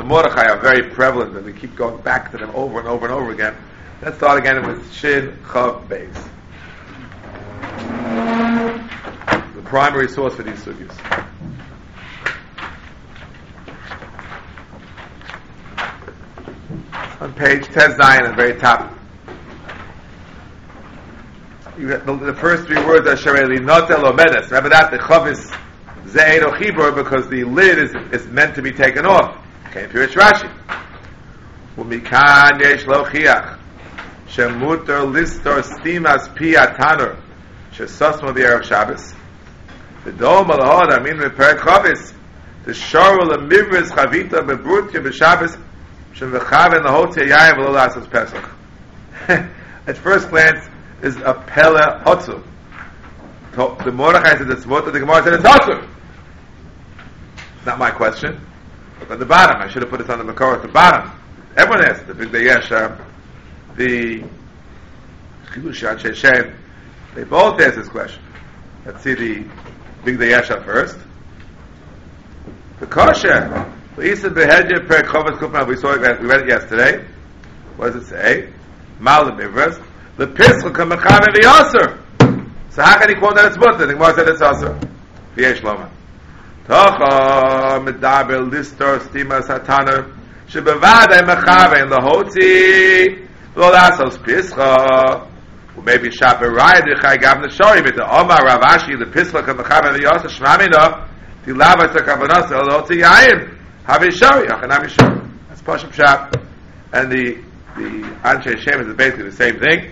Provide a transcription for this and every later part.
Mordechai are very prevalent, and we keep going back to them over and over and over again. Let's start again with Shin Chav Beis. The primary source for these sugyas. On page Tez Zion, at the very top. You get the first three words are Shareli Notel Omedes. Remember that? The Chav is Ze'edo Chibur, because the lid is meant to be taken off. Okay, Pirush Rashi. Umikan yesh lochiach shemuter listor stimas pi atanur shesosmo v'erev Shabbos v'dom alahod amin v'perek chavis t'shoru lemivris chavita bebrutya b'Shabbos shemv'chaven lahotzi yayin v'lo lasos Pesach. At first glance, is a pele hotzu. The Mordechai says it's mutter, the Gemara said it's hotzu. Not my question. Look on the bottom. I should have put it on the Makor at the bottom. Everyone asks the Big Yesha, the Chidushat Sheshem. They both ask this question. Let's see the Big Yesha first. The Kosher. We saw it. We read it yesterday. What does it say? Mal Mivras. The Pisl Kamachav and the Yasser. So how can he quote that it's mutter? The Gemara said it's Yasser. V'yesh Loma. Tocha medaber listor stima satana shebevadei mechaven lahotzi lo lasos pischa umaybe shaberai dechai gav neshori mit the Omar Ravashi the pischa kamechaven the yosef shmamina the lava tzakavanasa lahotzi yayin havishori achanam yishori. That's Pashup Shap, and the Anshe Shem is basically the same thing.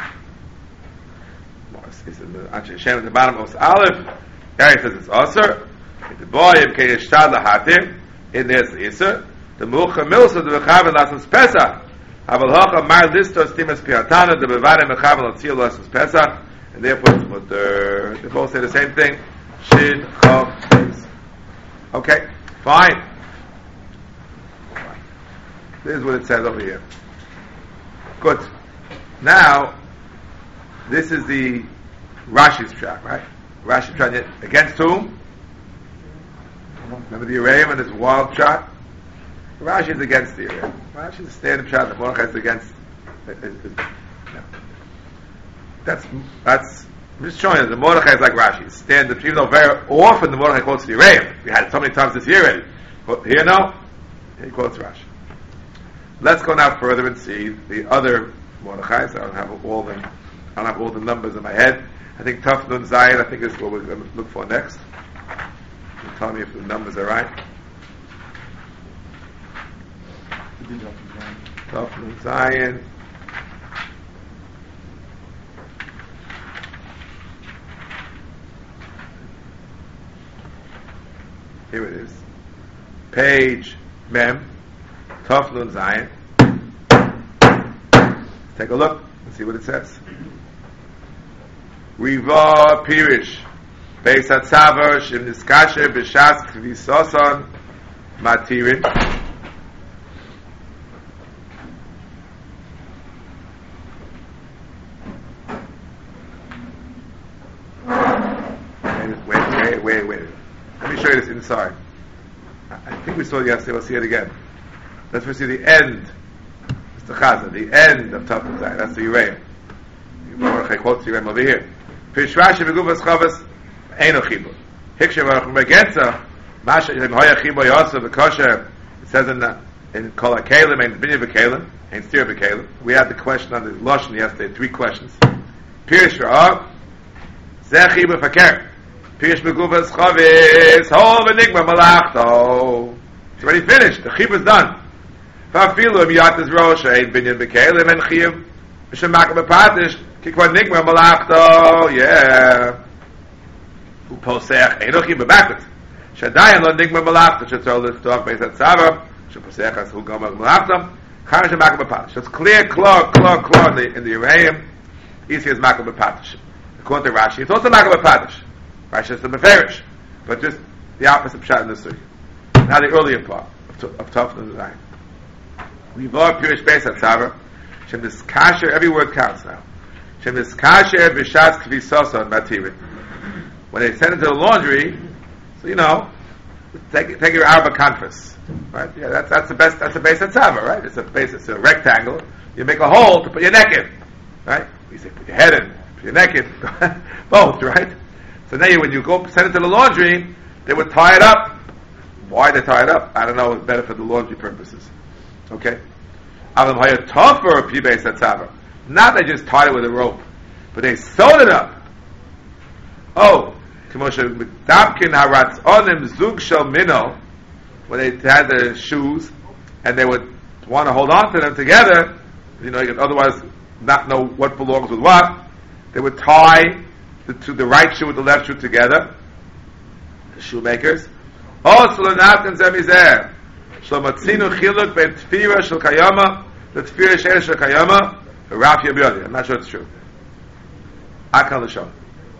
Anshe Shem at the bottom of Aleph. There he says it's Aser. The boy of Keyeshtad Lahatim, in there's the Isser, the Mucha Milsa, the Mechaven Lassos Pesach, Aval Hocha Mar Listo Stimas Piatana, the Bevade Mechaven Latzil Lassos Pesach, and therefore it's Mutter. They both say the same thing. Shin Chav Beis. Okay, fine. This is what it says over here. Good. Now, this is the Rashi's track, right? Rashi's track against whom? Remember the Uraim and his wild shot? Rashi is against the Uraim. Rashi is a standard shot. The Mordechai is against. No. That's. I'm just showing you. The Mordechai is like Rashi. Standard. Even though very often the Mordechai quotes the Uraim. We had it so many times this year already. But here no. Here he quotes Rashi. Let's go now further and see the other Mordechais. I don't have all the numbers in my head. I think Taf Nun Zayin, I think is what we're going to look for next. You tell me if the numbers are right. Taf Nun Zayin. Here it is. Page Mem. Taf Nun Zayin. Take a look and see what it says. Riva Pirish Beis Hatzavar Shem Niskasher B'Shas Kvisoson Matirin. Wait. Let me show you this inside. I think we saw it yesterday. We'll see it again. Let's first see the end. Mr. Chazan, the end of Taf Nun Zayin. That's the Uraim. Mordechai quotes the Uraim over here. Pish Rashi v'guvas chavas eino chibur. Hikshem v'megenza masha yem hoya chibur yosef v'kosher. It says in Kol HaKelim and Binyan v'Kelim and Stir v'Kelim. We had the question on the Lashon yesterday. 3 questions. Pish Ra'ah Zeh chibur faker. Pish v'guvas chavis Hol v'nigma malachto. It's already finished. The chibur is done. V'afilu im yatis rosh ein Binyan v'Kelim and chiv Misham makam b'patish Kikwa nigma malachto, yeah. Uposech enochi b'backwards. Shadayan lo nigma malachto. Shetzol l'stok Beis Hatzavar. Sheposech as hu gomar malachto. Charash makam b'patish. So it's clear in the Uraim. Easy as makam b'patish. According to Rashi, it's also makam b'patish. Rashi is the meferish, but just the opposite pshat in the Sugi. Now the earlier part of Taf Nun Zayin. Rivor Pirish Beis Hatzavar. Shem Niskasher. Every word counts now. Shem Niskasher B'Shas Kvisoson Matirin. When they send it to the laundry, so take your arba canvas, right? Yeah, that's the best. That's the base of tzava, right? It's a rectangle. You make a hole to put your neck in, right? You say put your head in, put your neck in, both, right? So now when you go send it to the laundry, they would tie it up. Why they tie it up? I don't know. It's better for the laundry purposes. Okay. Not they just tied it with a rope, but they sewed it up. Oh, when they had the shoes and they would want to hold on to them together, you could otherwise not know what belongs with what, they would tie the right shoe with the left shoe together, the shoemakers. I'm not sure it's true. Akal Lashon.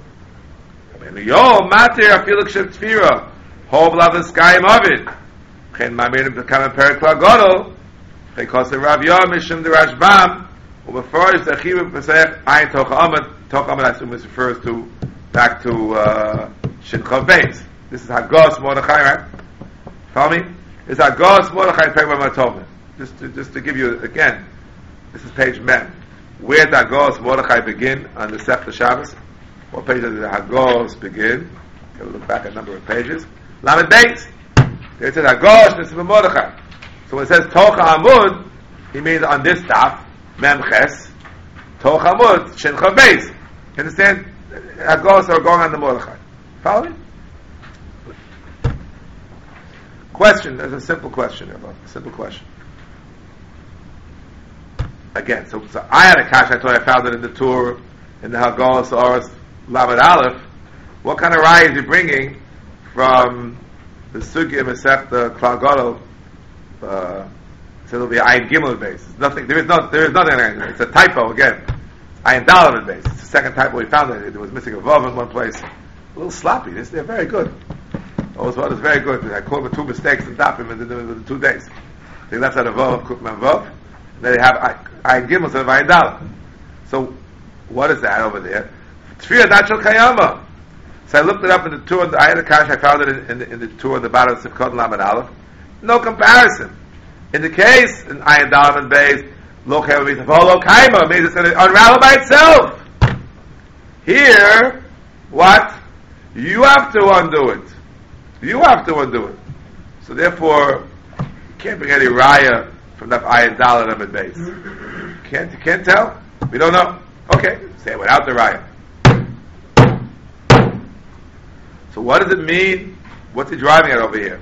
Yo, mater afilu kshev tefira, hov lav skayim avid. Chen mamirim b'kamen perek lagodol. Because the Rav Yom Mishum the Rashbam, who refers the Chiyuv Pesach Ayin Toch Amad. Toch Amad, I assume, refers back to Shin Chav Beis. This is Hagos Mordechai, right? Follow me? It's Hagos Mordechai Perek Matovim. Just to give you again, this is page Mem. Where did Hagos Mordechai begin on the Sefta Shabbos? What page does the Hagos begin? Gotta look back a number of pages. Lamed Beis. There it says Hagos Nissim Mordechai. So when it says Tocha Amud, he means on this daf, Mem Ches, Tocha Amud, Shin Chav Beis. You understand? Hagos are going on the Mordechai. Follow me? Question. There's a simple question here, a simple question. Again, so I had a kash. I thought I found it in the tour in the Hagos Oros Lamed Aleph. What kind of raya is he bringing from the Sugya Masechta Klal Gadol? So it'll be Ayin Gimel base. Nothing. There is nothing. It's a typo again. Ayin Dalet base. It's the second typo we found. It was missing a vav in one place. A little sloppy. They're very good. Those one is very good. I caught 2 mistakes in Dapim in the 2 days. They left out a vav, Kukman vav. Then they have Ayin Gimel instead of Ayin Dalet. So what is that over there? Tefillah Dachel Kayama. So I looked it up in the tour. I had a kash. I found it in the tour in the bottom of Sifkot Lamed Aleph. No comparison. In the case in Ayin Dalet Beis, Lo Kaima means Lo Kaima means it's going to unravel by itself. Here, what? You have to undo it. You have to undo it. So therefore, you can't bring any raya from that Ayin Dalet Beis. You can't tell. We don't know. Okay, say it without the raya. So what does it mean? What's he driving at over here?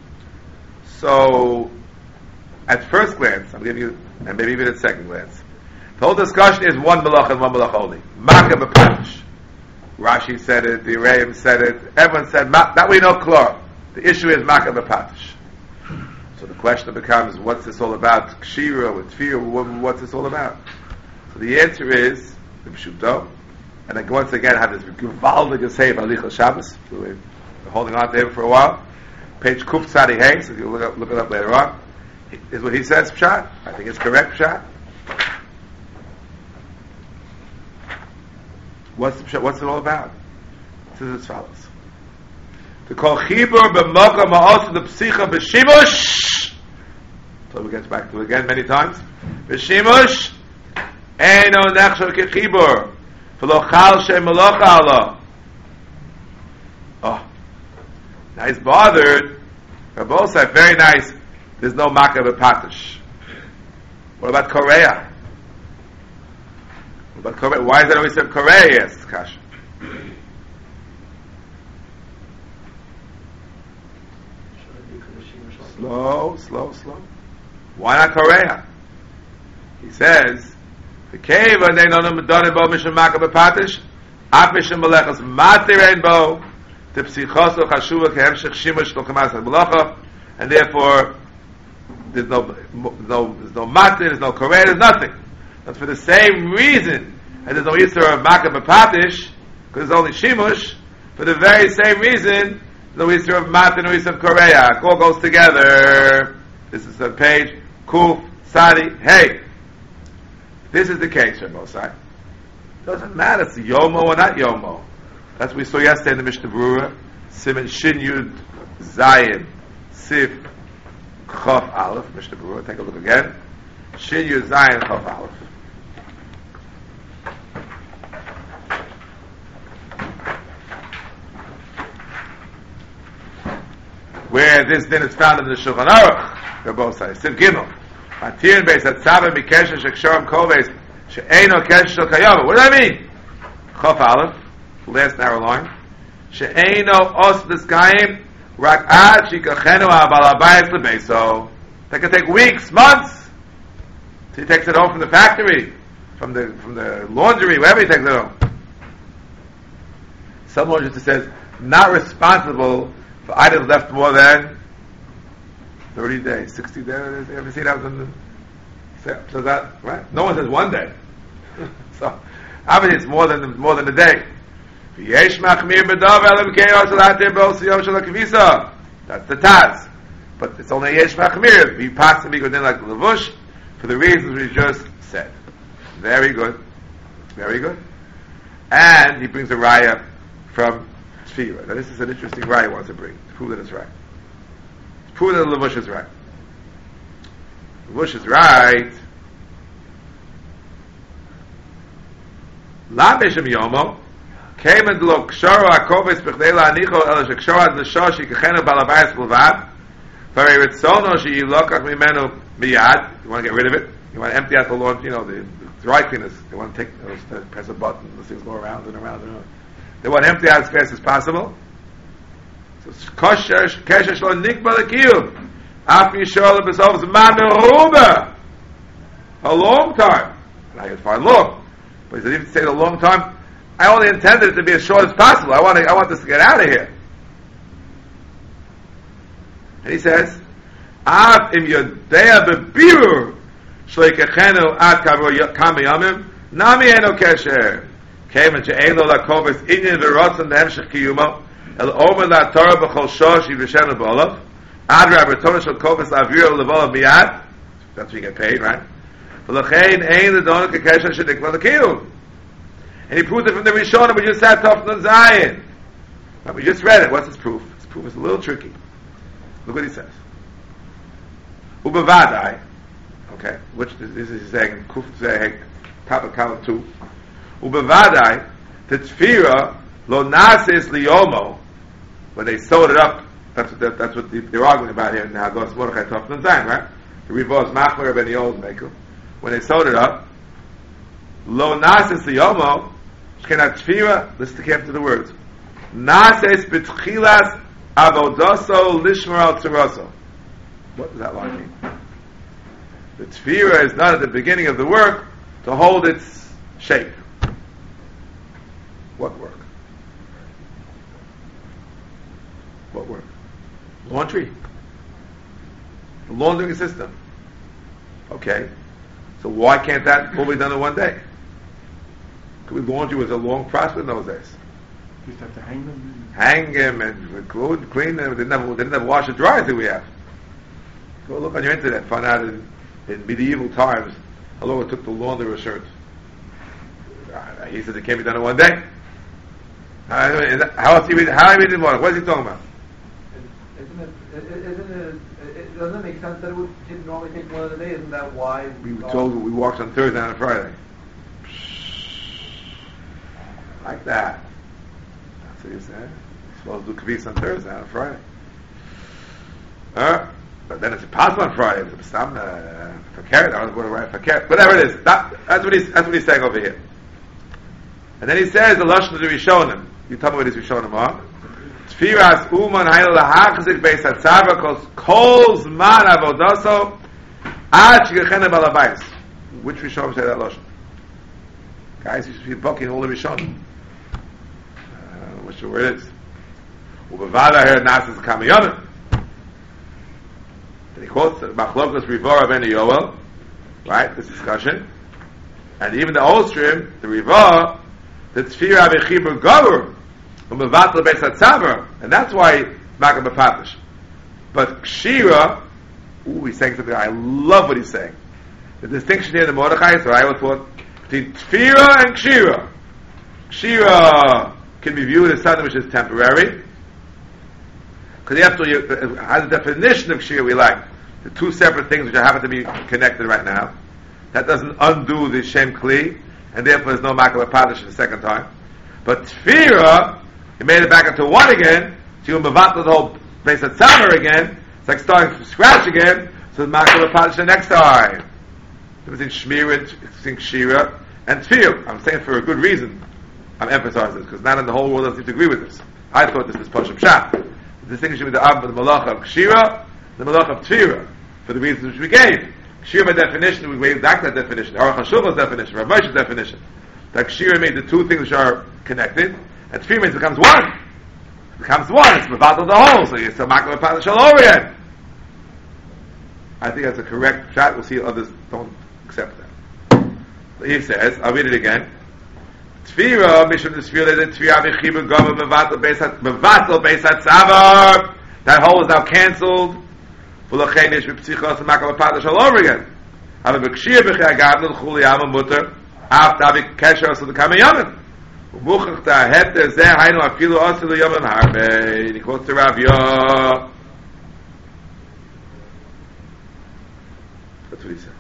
So, at first glance, I'm giving you, and maybe even at second glance, the whole discussion is one malach and one malach only. Maka b'patish. Rashi said it, the Reim said it, everyone said, that we know clear. The issue is Maka b'patish. So the question becomes, what's this all about? Kshira, with fear, what's this all about? So the answer is, the Pshuto, and then once again I have this gewaldige Geseh Alicha Shabbos. We're holding on to him for a while. Page Kuf Tzadi Hey, so you'll look it up later on. Is what he says, Pshat. I think it's correct, Pshat. What's it all about? This is as follows. To call Chibur b'moka ma'os the psicha b'shimush. So we get back to it again many times. B'shimush eino nechshav kechibur v'lo chal shem melocha Allah. Oh, nice bothered. Rabosai, very nice. There's no Maka b'patish. What about Korea? What about Korea? Why is that always said Korea? Yes, Kasha. Slow. Why not Korea? He says, the cave and they know the Madonna bo Misham Maka b'patish, Af Misham Melechas Matirein bo, the Psichoso Chashuva Kehemshech Shimush Lo Kamas HaMelacha, and therefore there's no matir, there's no korea, there's nothing. But for the same reason, and there's no Yisra of Maka b'patish, because there's only Shimush, for the very same reason, no Yisra of matir, no Yisra of korea. It all goes together. This is on page Kuf Sadi Hey. This is the case, Rabosai. Doesn't matter if it's Yomo or not Yomo. That's what we saw yesterday in the Mishnah Berurah, Siman Shin Yud Zayin, Sif, Chof Aleph, Mishnah Berurah, take a look again. Shin Yud Zayin, Chof Aleph. Where this din is found in the Shulchan Aruch, they're both sides. Sif Gimel. Matir Beis Hatzava Mikesha Shekshoram Koves She'eino Kesha Shel Kayava. What does that mean? Chof Aleph, last narrow line. She'eino Os Niskayim Rak Ad Shikachenu HaBal Habayis LeBeiso. That could take weeks, months. So he takes it home from the factory, from the laundry, wherever he takes it home. Some laundry just says, not responsible for items left more than 30 days, 60 days. You ever see that? So that, right? No one says one day. So, obviously it's more than a day. That's the Taz. But it's only Yesh Machmir. He passed to be good in like the Levush for the reasons we just said. Very good. Very good. And he brings a raya from Tefillah. Now this is an interesting raya he wants to bring to prove that it's right. To prove that the Levush is right. Levush is right. La Beshem Yomo came and look Kshara HaKovis B'chdei La'anicho El Shekshara L'Shosh Yikachenu Balabayis B'Levad Very Ritzono Sheyilokach Mimenu Miyad. You want to get rid of it? You want to empty out the lawn, the dry cleaners. They want to press a button, the things go around and around and around. They want to empty out as fast as possible. So Kesher Shlo Nikba L'Kiyum Af Yishol L'Besov Zman Meruba. A long time. And I get fine long. But he said, even to say a long time, I only intended it to be as short as possible. I want this to get out of here. And he says, Av im yodea bebirur shleikachenu ad kama yamim nami eno kesher kemen she'eno lakovis inyan v'rotzen l'hemshech kiyumo el omer la'torah b'chol shosh yivishenu b'olav ad rabbertonah shel kovis aviro l'volav miyad. That's what you get paid, right? V'lochein ein l'donah kekesher she'nikla l'kiyum. And he proved it from the Rishonah we just had Tov Nun Zayin. We just read it. What's his proof? His proof is a little tricky. Look what he says. Ubavadai, okay, which this is saying Kuf Zeh, top of column 2. Ubavadai, the Tefira lo nasis liyomo, when they sewed it up. That's what they're arguing about here in the Hagos Mordechai Tov Nun Zayin, right? The Rivos Machmer ben Yoel Mekel. When they sewed it up, lo nasis liyomo. Shkena Tefira, listen carefully to the words. Nases b'tchilas avodaso lishmar al tziraso. What does that line mean? The Tefira is not at the beginning of the work to hold its shape. What work? What work? Laundry. The laundering system. Okay. So why can't that all be done in one day? Laundry was a long process in those days. You used to have to hang them? Hang them and clean them. They didn't have washer dryers that we have. Go look on your internet, find out in medieval times how long it took to launder a shirt. He says it can't be done in one day. How else do you read it in morning? What is he talking about? It doesn't make sense that it didn't normally take more than a day. Isn't that why we were told we walked on Thursday and Friday? Like that. That's what you said. You're supposed to do Kavitz on Thursday and Friday. But then it's impossible on Friday. It's some for carrot. I was going to write for carrot. Whatever it is. That's what he's saying over here. And then he says the lashon of the Rishonim. You tell me what these Rishonim are. Tfiras uman hayel lahachzik beis hatzava kol zman avodaso ad shigechena balabayis. Which Rishonim say that lashon? Guys, you should be bucking all the Rishonim. Which word it is? Ubavada here nasas kamayonim. He quotes Machlokos Rivah ben Yoel, right? This discussion, and even the old stream, the Rivah, the Tefira bechibur gavur, umevatel beis hatzaver, and that's why Makam b'patish. But Kshira, he's saying something. I love what he's saying. The distinction here in the Mordechai, so I would thought between Tefira and Kshira. Kshira can be viewed as something which is temporary. Because you have to, as a definition of Kshira we like, the two separate things which happen to be connected right now. That doesn't undo the Shem Kli, and therefore there's no Makal Padish the second time. But Tfira, you made it back into one again, so you mevatel the whole place at Tzamer again. It's like starting from scratch again, so the Makal Padish the next time. Between Shmira, between Kshira, and Tfir. I'm saying for a good reason. I'm emphasizing this because not in the whole world doesn't seem to agree with this. I thought this is Pashup Shah. Distinguishing between the Ab and the Malach of Kshira, the Malach of Tfira, for the reasons which we gave. Kshira by definition, we waved back that definition. Aruch HaShulchan's definition, Rav Moshe's definition. That Kshira made the two things which are connected, and Tfir means it becomes one. It becomes one. It's Mevatel the whole. So you say Makal Padish all over again. I think that's a correct shot. We'll see others don't accept that. He says, I'll read it again. Tfira, Mishum the Tfira, the Tfira V'chibur Gava Mevatel Beisat Tzavar. That hole is now cancelled. V'lochein Yesh B'psichos Makal Padish all over again. Ava B'kshir B'chei Agavnel Chuli Yama Mutter Af Davik Kesher Asu D'Kama Yamim U'muchach Ta Heter Zeh Hainu Afilu Asu L'Yamim Harbe. He quotes the Rav Yah. That's what he says.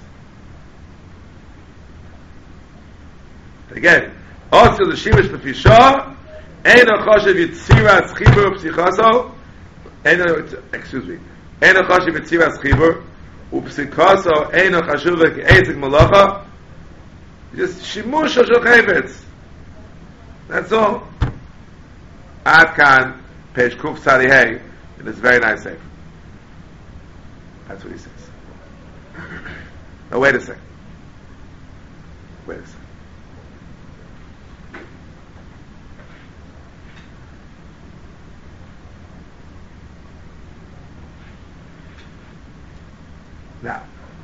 Again, also the Shivish B'fisha, Eino Choshev Yitziras Chibur Psichaso, excuse me, Eino Choshev Yitziras Chibur, Upsikaso, Eino Chashuv Ezik Malacha, just Shimush Shal Chayvetz. That's all. Ad Kan, page Kuf Tzadi Hey, in this very nice sefer. That's what he says. Now wait a second. Wait a second. Now,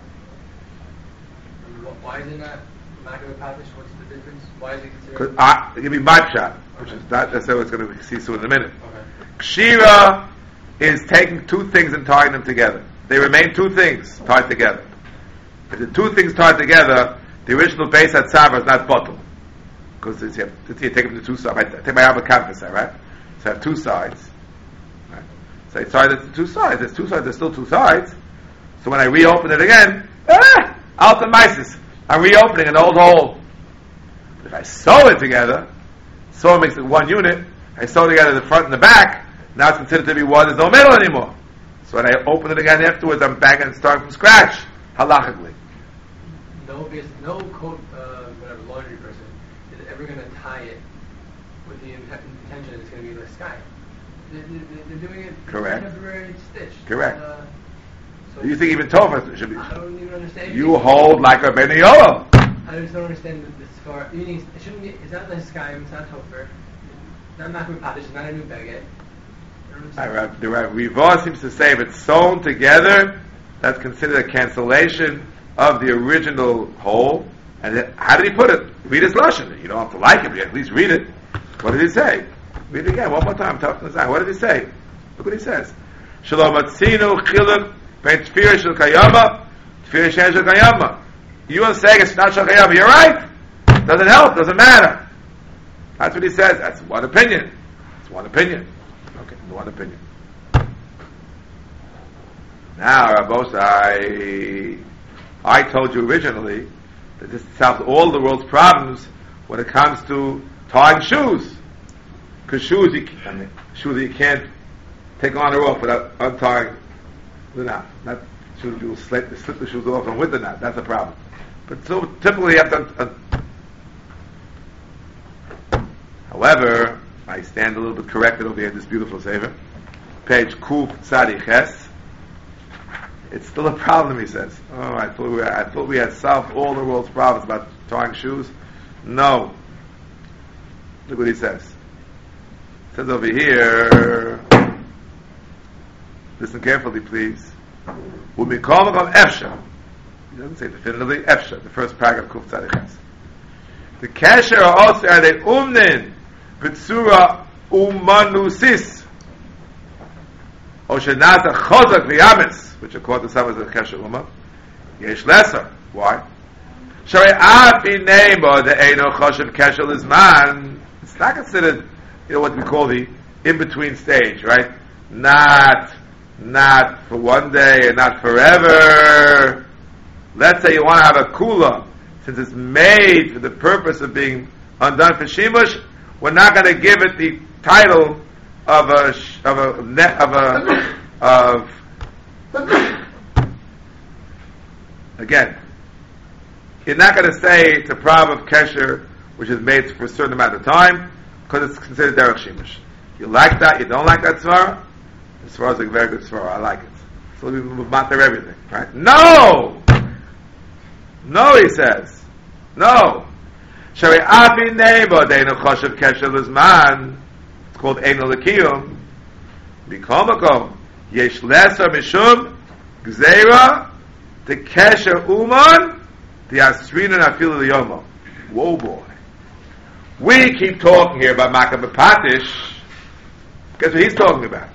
why is it not Makal Padish? What's the difference? Why is it considered? Give me my shot, which is not necessarily what's going to see soon in a minute. Okay. Kshira is taking two things and tying them together. They remain two things tied together. If the two things tied together, the original base at Tzava is not bottle. Because you take them to two sides. I take my Abba Canvas, right? So I have two sides. Right? So I tie it to two sides. There's two sides, there's still two sides. So when I reopen it again, Alta Mises, I'm reopening an old hole. But if I sew it together, sew makes it one unit, I sew together the front and the back, now it's considered to be one, there's no middle anymore. So when I open it again afterwards, I'm back and starting from scratch, halachically. No coat, whatever, laundry person is ever going to tie it with the intention that it's going to be the sky. They're doing it correct. Temporary stitch. Correct. So you think even Tova should be? I don't even understand. You hold like a Beni Yoel. I just don't understand the scar. Meaning, it shouldn't be. It's not like sky. It's not Topher. Not Makal Padish. It's not a new baguette. The Rivah seems to say if it's sewn together, that's considered a cancellation of the original whole. And then, how did he put it? Read his lashon. You don't have to like it, but at least read it. What did he say? Read it again, one more time. What did he say? Look what he says. Shalom atzinu chiluk ben tefira shel kayama, tefira shen shel kayama. You are saying it's not shel kayama. You're right. Doesn't help. Doesn't matter. That's what he says. That's one opinion. It's one opinion. Okay, one opinion. Now, Rabbosai, I told you originally that this solves all the world's problems when it comes to tying shoes. Because shoes that you can't take on or off without untying the knot. Not shoes you will slip the shoes off and with the knot. That's a problem. But so typically you have to. However, I stand a little bit corrected over here in this beautiful sefer. Page Kuf Tzadi Ches. It's still a problem, he says. Oh, I thought we had solved all the world's problems about tying shoes. No. Look what he says. It says over here, listen carefully, please. U'mikom of Efsha. He doesn't say definitively Efsha, the first paragraph, Kuf Tzadi Ches. The Kesher also are the Umnin, B'tzura Umanusis. Oshenata Chozak V'yametz, which according to some is the Kesher Uma. Yesh Lesser. Why? Shari Afi Nemo, the Eino Choshev Kesher Lizman. It's not considered, what we call the in-between stage, right? not for one day and not forever. Let's say you want to have a kula, since it's made for the purpose of being undone for shimush, we're not going to give it the title of again. You're not going to say it's a problem of kesher which is made for a certain amount of time because it's considered derech shimush. You like that? You don't like that svara? The svara is a very good svara. I like it. So we matter everything, right? No, he says. No. Shari afi neighbor deinu choshev kesher lizman. It's called einu lekiyum. Bikomakom yesh lesser mishum gzeira the kesher uman the asrina nafilu liyomo. Whoa, boy. We keep talking here about Makah B'Patish. Guess what he's talking about?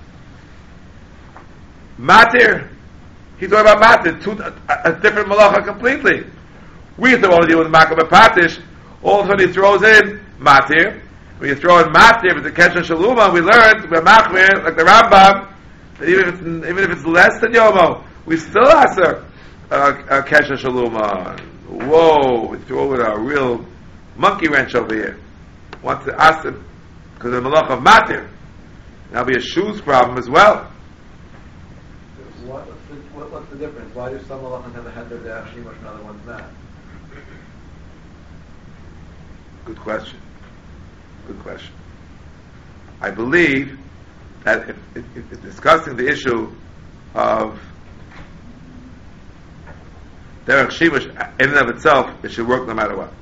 Matir. He's talking about Matir. A different malacha completely. We used to only deal with Makah B'Patish. All of a sudden he throws in Matir. When you throw in Matir, it's a Kesher Shaluma. We learned, we're Machmir, like the Rambam, that even if it's less than Yomo, we still answer a Kesher Shaluma. Whoa, we throw in a real monkey wrench over here. Wants to ask him, because of the malach of Matir. That'll be a shoes problem as well. What's the difference? Why do some malachim have a head of derech shimush and other ones not? Good question. I believe that if discussing the issue of derech shimush in and of itself, it should work no matter what.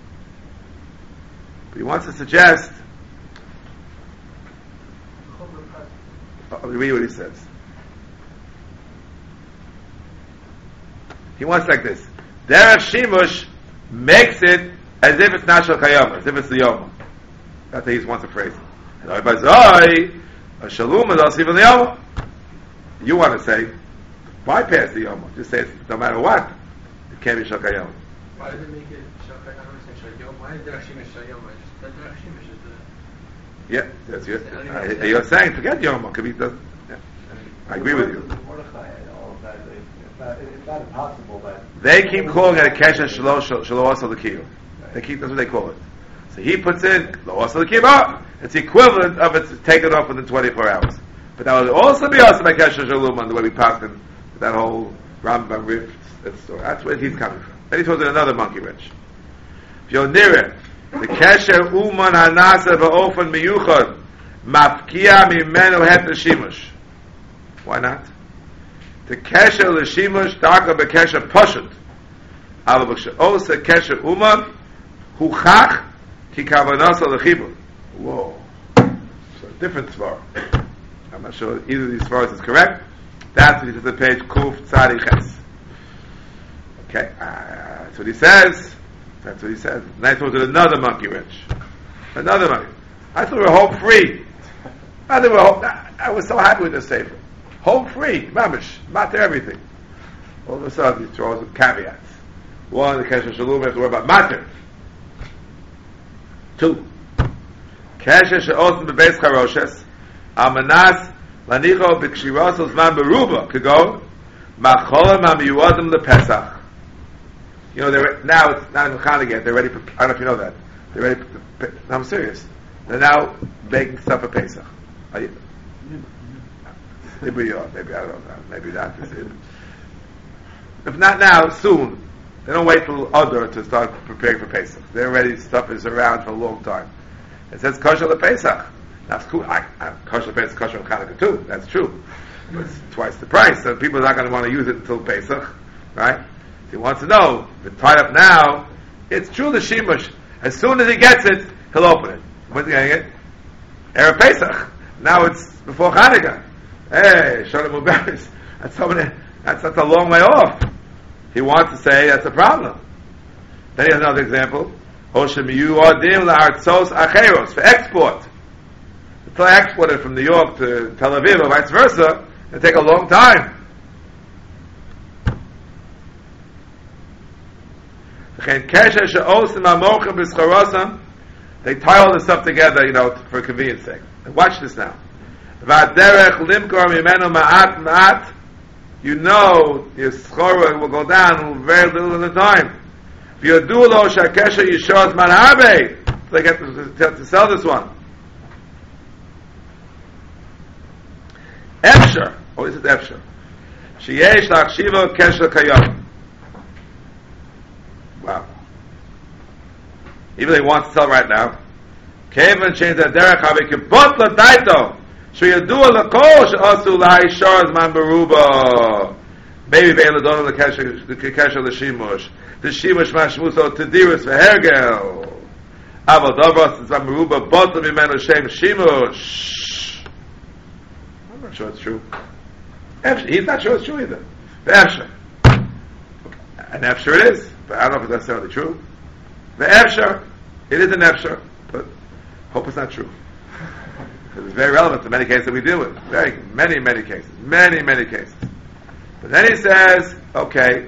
But he wants to suggest. Let me read what he says. He wants like this: derech shimush makes it as if it's not shel kayama, as if it's the yoma. That's how he wants to phrase it. And a shalom is also even the yoma. You want to say bypass the yoma? Just say it's, no matter what, it can't be shel kayama. Why did it make it shel kayama? Why is derech shimush shel yoma? Derech shimush is the. Yeah, that's your. You're saying forget yoma. Could be doesn't. Yeah. I agree with you. It's not impossible that they keep calling it a kesher shelo asa l'kiyu. They keep, that's what they call it. So he puts in lo asa l'kiyu. It's the equivalent of it's taken off within 24 hours. But that would also be also by kesher shalom, the way we passed in that whole Rambam riff. That's where he's coming from. Then he throws in another monkey wrench. Yonire the kesher uman hanasa ba'ofan miyuchad mafkia mimenu het shimush. Why not? The kesher l'shimush darka bekesher poshut. Aber b'she'osa kesher uman huchach ki kavanasa l'chibur. Whoa. So different svar. I'm not sure either of these svars is correct. That's what he says on page Kuf Tzadi Ches. Okay, that's what he says. Then I thought it another monkey wrench. Another monkey. I thought we were home free. I was so happy with this sefer. Home free, mamish, matter everything. All of a sudden, he throws some caveats. One, the kesher shalom, we have to worry about matter. Two, kesher she'osim bebeis charoshes, amanas lanicho b'kshiros zman beruba, kagon, macholam amiyuadim lepesach. You know, now it's not in Chanukah yet. They're ready for, I don't know if you know that. They're ready for, no, I'm serious. They're now making stuff for Pesach. Maybe I don't know. Maybe that is it. If not now, soon. They don't wait till Adar to start preparing for Pesach. They're ready. Stuff is around for a long time. It says kosher lePesach. That's cool. Kosher lePesach, kosher Chanukah too. That's true. But it's twice the price, so people are not going to want to use it until Pesach, right? If he wants to know, if it's tied up now, it's true the shimush. As soon as he gets it, he'll open it. When's he getting it? Erev Pesach. Now it's before Chanukah. Hey, Shalom Uberis. That's a long way off. He wants to say that's a problem. Then he has another example. Oshem yuadim la'artzos acheros for export. Until I export it from New York to Tel Aviv or vice versa, it'll take a long time. They tie all this stuff together, for convenience sake. And watch this now. V'aderech limkor mimenu ma'at ma'at. You know your schora will go down very little at a time. V'yodu lo shakesha yishor zman habe. They get to sell this one. Efsher. Oh, is it Efsher? Sheyesh lachshiva kesher kayom. Wow. Even they want to sell right now. Kevin changed that derech habe kibot l'daito. Sheyadu l'kol she'asu lahishar zman beruba. Maybe ve'el adon l'kesher l'shimush. The shimush mashmuso tediris v'hergel. Aval davos zman beruba bot l'mimenu shem shimush. I'm not sure it's true. He's not sure it's true either. Ve'efsher. And efsher it is, but I don't know if it's necessarily true. Ve'efsher. It is an efsher, but hope it's not true. Because it's very relevant to many cases that we deal with. Many cases. Many cases. But then he says, okay,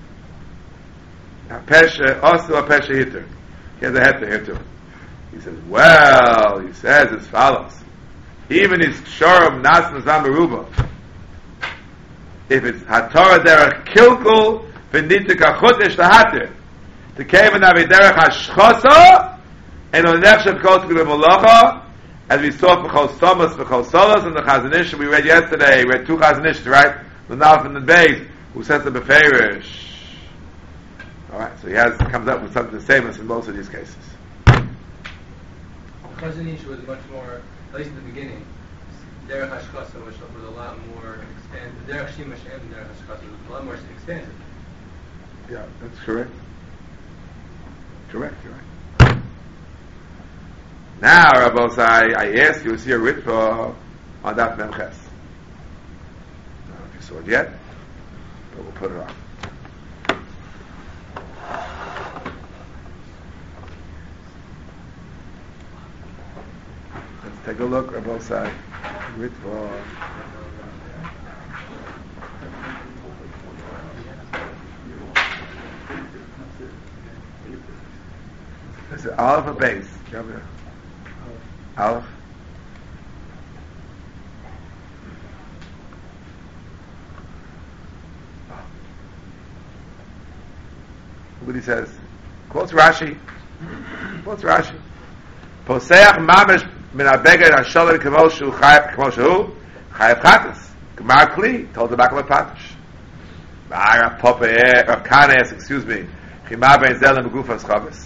also a pesha hitter. He has a heter here too. He says, well, he says as follows. Even his shorum nasnas v'amaruba. If it's hatorah derech kilkul v'nitika chutesh lahatir. The kaven avi derech hashchosa and on nefshet kol tzgul malacha. As we saw for Chol Somas, for Chol Solas, and the Chazanish we read yesterday, we read two Chazanish, right? The Nalf and the Beis, who says the Beferish. Alright, so he comes up with something the same as in most of these cases. Chazanish was much more, at least in the beginning, Derech Hashkasa was a lot more expansive. Derech Shimash and Derech Hashkasa was a lot more expansive. Yeah, that's correct. Correct, you're right. Now, Rabbi, I ask you, is here a ritva on that Memches? I don't know if you saw it yet, but we'll put it on. Let's take a look, Rabbi Sai. Ritva. Is it Aleph or Beis? Aleph. Look what he says. Quotes Rashi. Poseach mamish min abeged hashalom k'mo shu chayav chatas. Gemar kli told the back of a patish. Rav Khan asks, excuse me, chima ben zelim begufas chavis.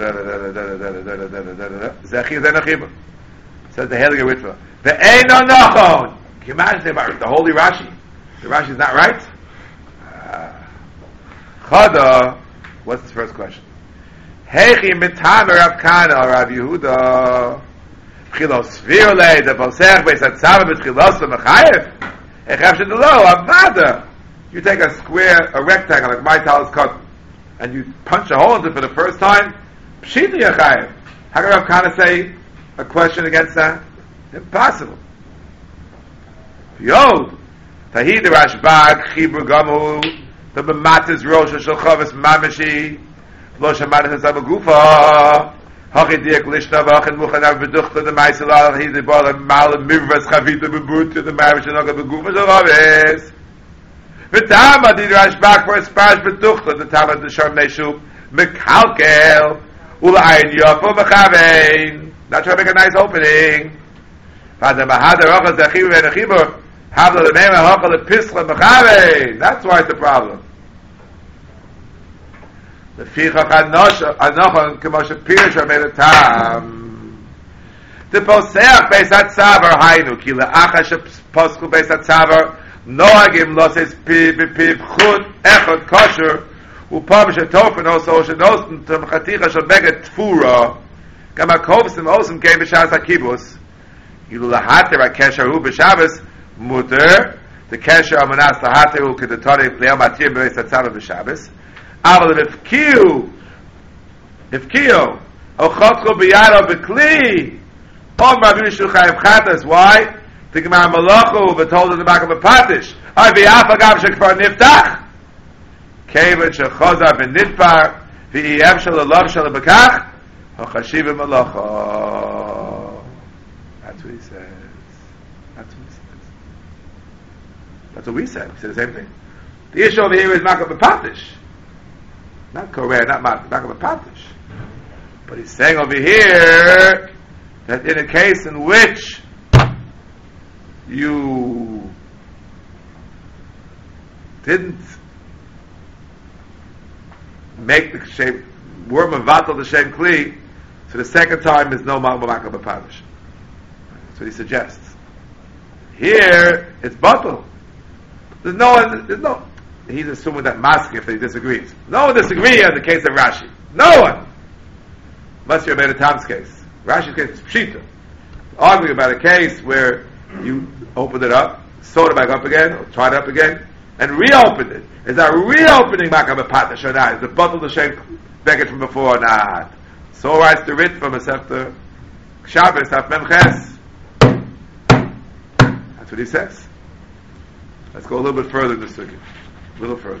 Says the Heilige Ritva. The Eino Nachon. Can you imagine the Holy Rashi? The Rashi is not right? Chada. What's his first question? Heichi mitamer Rav Kana Rav Yehuda. Chilos virle the Posech Beisat Tzava b'Chilos l'Mechayev. Echav shedelo avada. You take a square, a rectangle like my talus cut, and you punch a hole into it for the first time. Pshita Yechayev. How can Rav Kana say a question against that? Impossible. Yod. Tahid Rashbag Chibur Gamu the B'matis Rosh Shalchavis Mamashi Lo Shamatis Abagufa Hachidiak Lishna Vachin Muchanav Beduchta the Maisalal Hidi Bala Mal Mivras Chavita Bebuta the Marish Noga Begufa Zalavis V'tama Did Rashbag for Espash Beduchta the Tama the Sharm Neshu Mekalkel Ula Ayin Yofa Mechavein. Not trying to make a nice opening. That's why it's a problem. The Poseach Beisat Savar Hainu Kila Achash Posku Beisat Savar Noagim Loses Piv Chut Echot Kosher Upamish Tofen also Shenosten Tum Chaticha Shabeket Tfura Gama Kovsim Osem came B'Shas HaKibus Yilu Lahater HaKesher Hu B'Shabbos Muter the Kesher Amanas Lahater Hu Kedatari Leil Matir B'Beis HaTzav B'Shabbos Aval If Kiyu Ochotcho B'Yaro B'Kli Om Rabbi Yishu Chayiv Chatas why? The Gemara Malachu V'Told in the back of a Patish Ay V'Yaf Agav Shekfar Niftach Kevin Shechoza V'Nitpar V'Yev Shal Alav Shal B'Kach Hachashiva Malacha. That's what he says. That's what we said. We said the same thing. The issue over here is Makam B'Patish. Not Korea, not Makam B'Patish. But he's saying over here that in a case in which you didn't make the shape, were Mavatal the Shem Kli, so the second time is no Makam B'Patish. That's what he suggests. Here, it's Batal. There's no, he's assuming that Maskif that he disagrees. No one disagrees in the case of Rashi. No one! Unless you're made a Tom's case. Rashi's case is Pshita. Arguing about a case where you opened it up, sewed it back up again, or tried it up again, and reopened it. Is that reopening Makam B'Patish or not? Is the Batal the same baggage from before or not? So writes the Rit from Masefta Shabbos, Af Memches. That's what he says. Let's go a little bit further in the sukkah. A little further.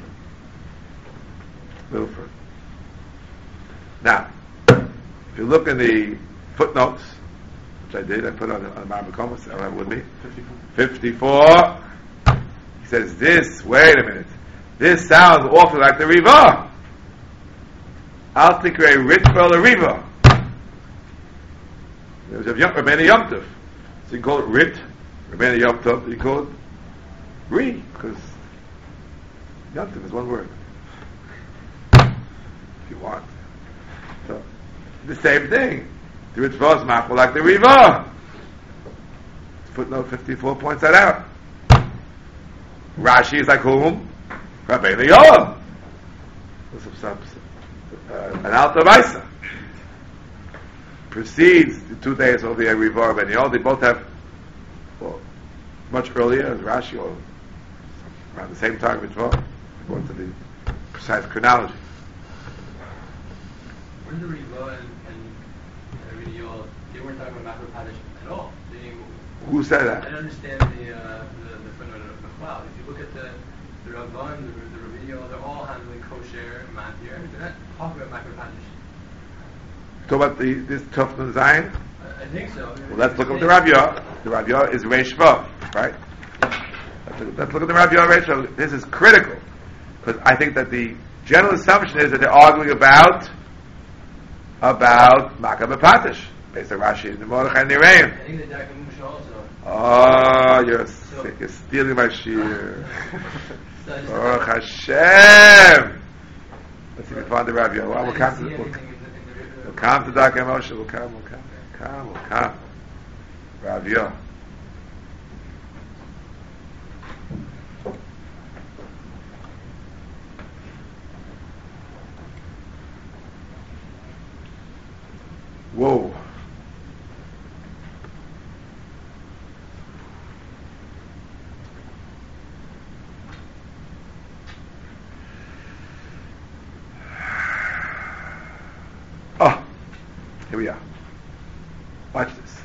Now, if you look in the footnotes, which I did, I put on Ma'amar Komas, I don't have it with me. 54. He says, wait a minute. This sounds awfully like the Riva. I'll think you're a Ritva or Riva. There's a Rabbeinu Yom Tov. So you call it Rit, Rabbeinu Yom Tov, you call it Ri, because Yom Tov is one word. If you want. So, the same thing. The Ritva is machal like the Riva. Footnote 54 points that out. Rashi is like whom? Rabbeinu Yom. An Alta Maisa. Precedes the 2 days of the Riva Rabbeinu Yom. They both have, well, much earlier as Rashi, or around the same time Ritva, according to the precise chronology. When the Riva and Rabbeinu Yom, they weren't talking about Makam B'Patish at all. Who said that? I don't understand the footnote of the cloud. If you look at the Ramban, the Rabbeinu Yom, they're all handling kosher and matir. They're not talking about Makam B'Patish. Talk about this Tufnun Zayin? I think so. Well, let's look at the Rav Yah. The Rav Yah is Reish Vav, right? Let's look at the Rav Yah Reish Vav. This is critical, because I think that the general assumption is that they're arguing about Makam B'Patish, based on Rashi and the Mordechai and the Reim. I think the Dakamush also. Oh, you're sick. You're stealing my shir. Baruch Hashem. Let's see if we find the Rav Yah. We'll come to Darkei Moshe. We'll come. Rav Yah. Whoa. Oh, here we are. Watch this.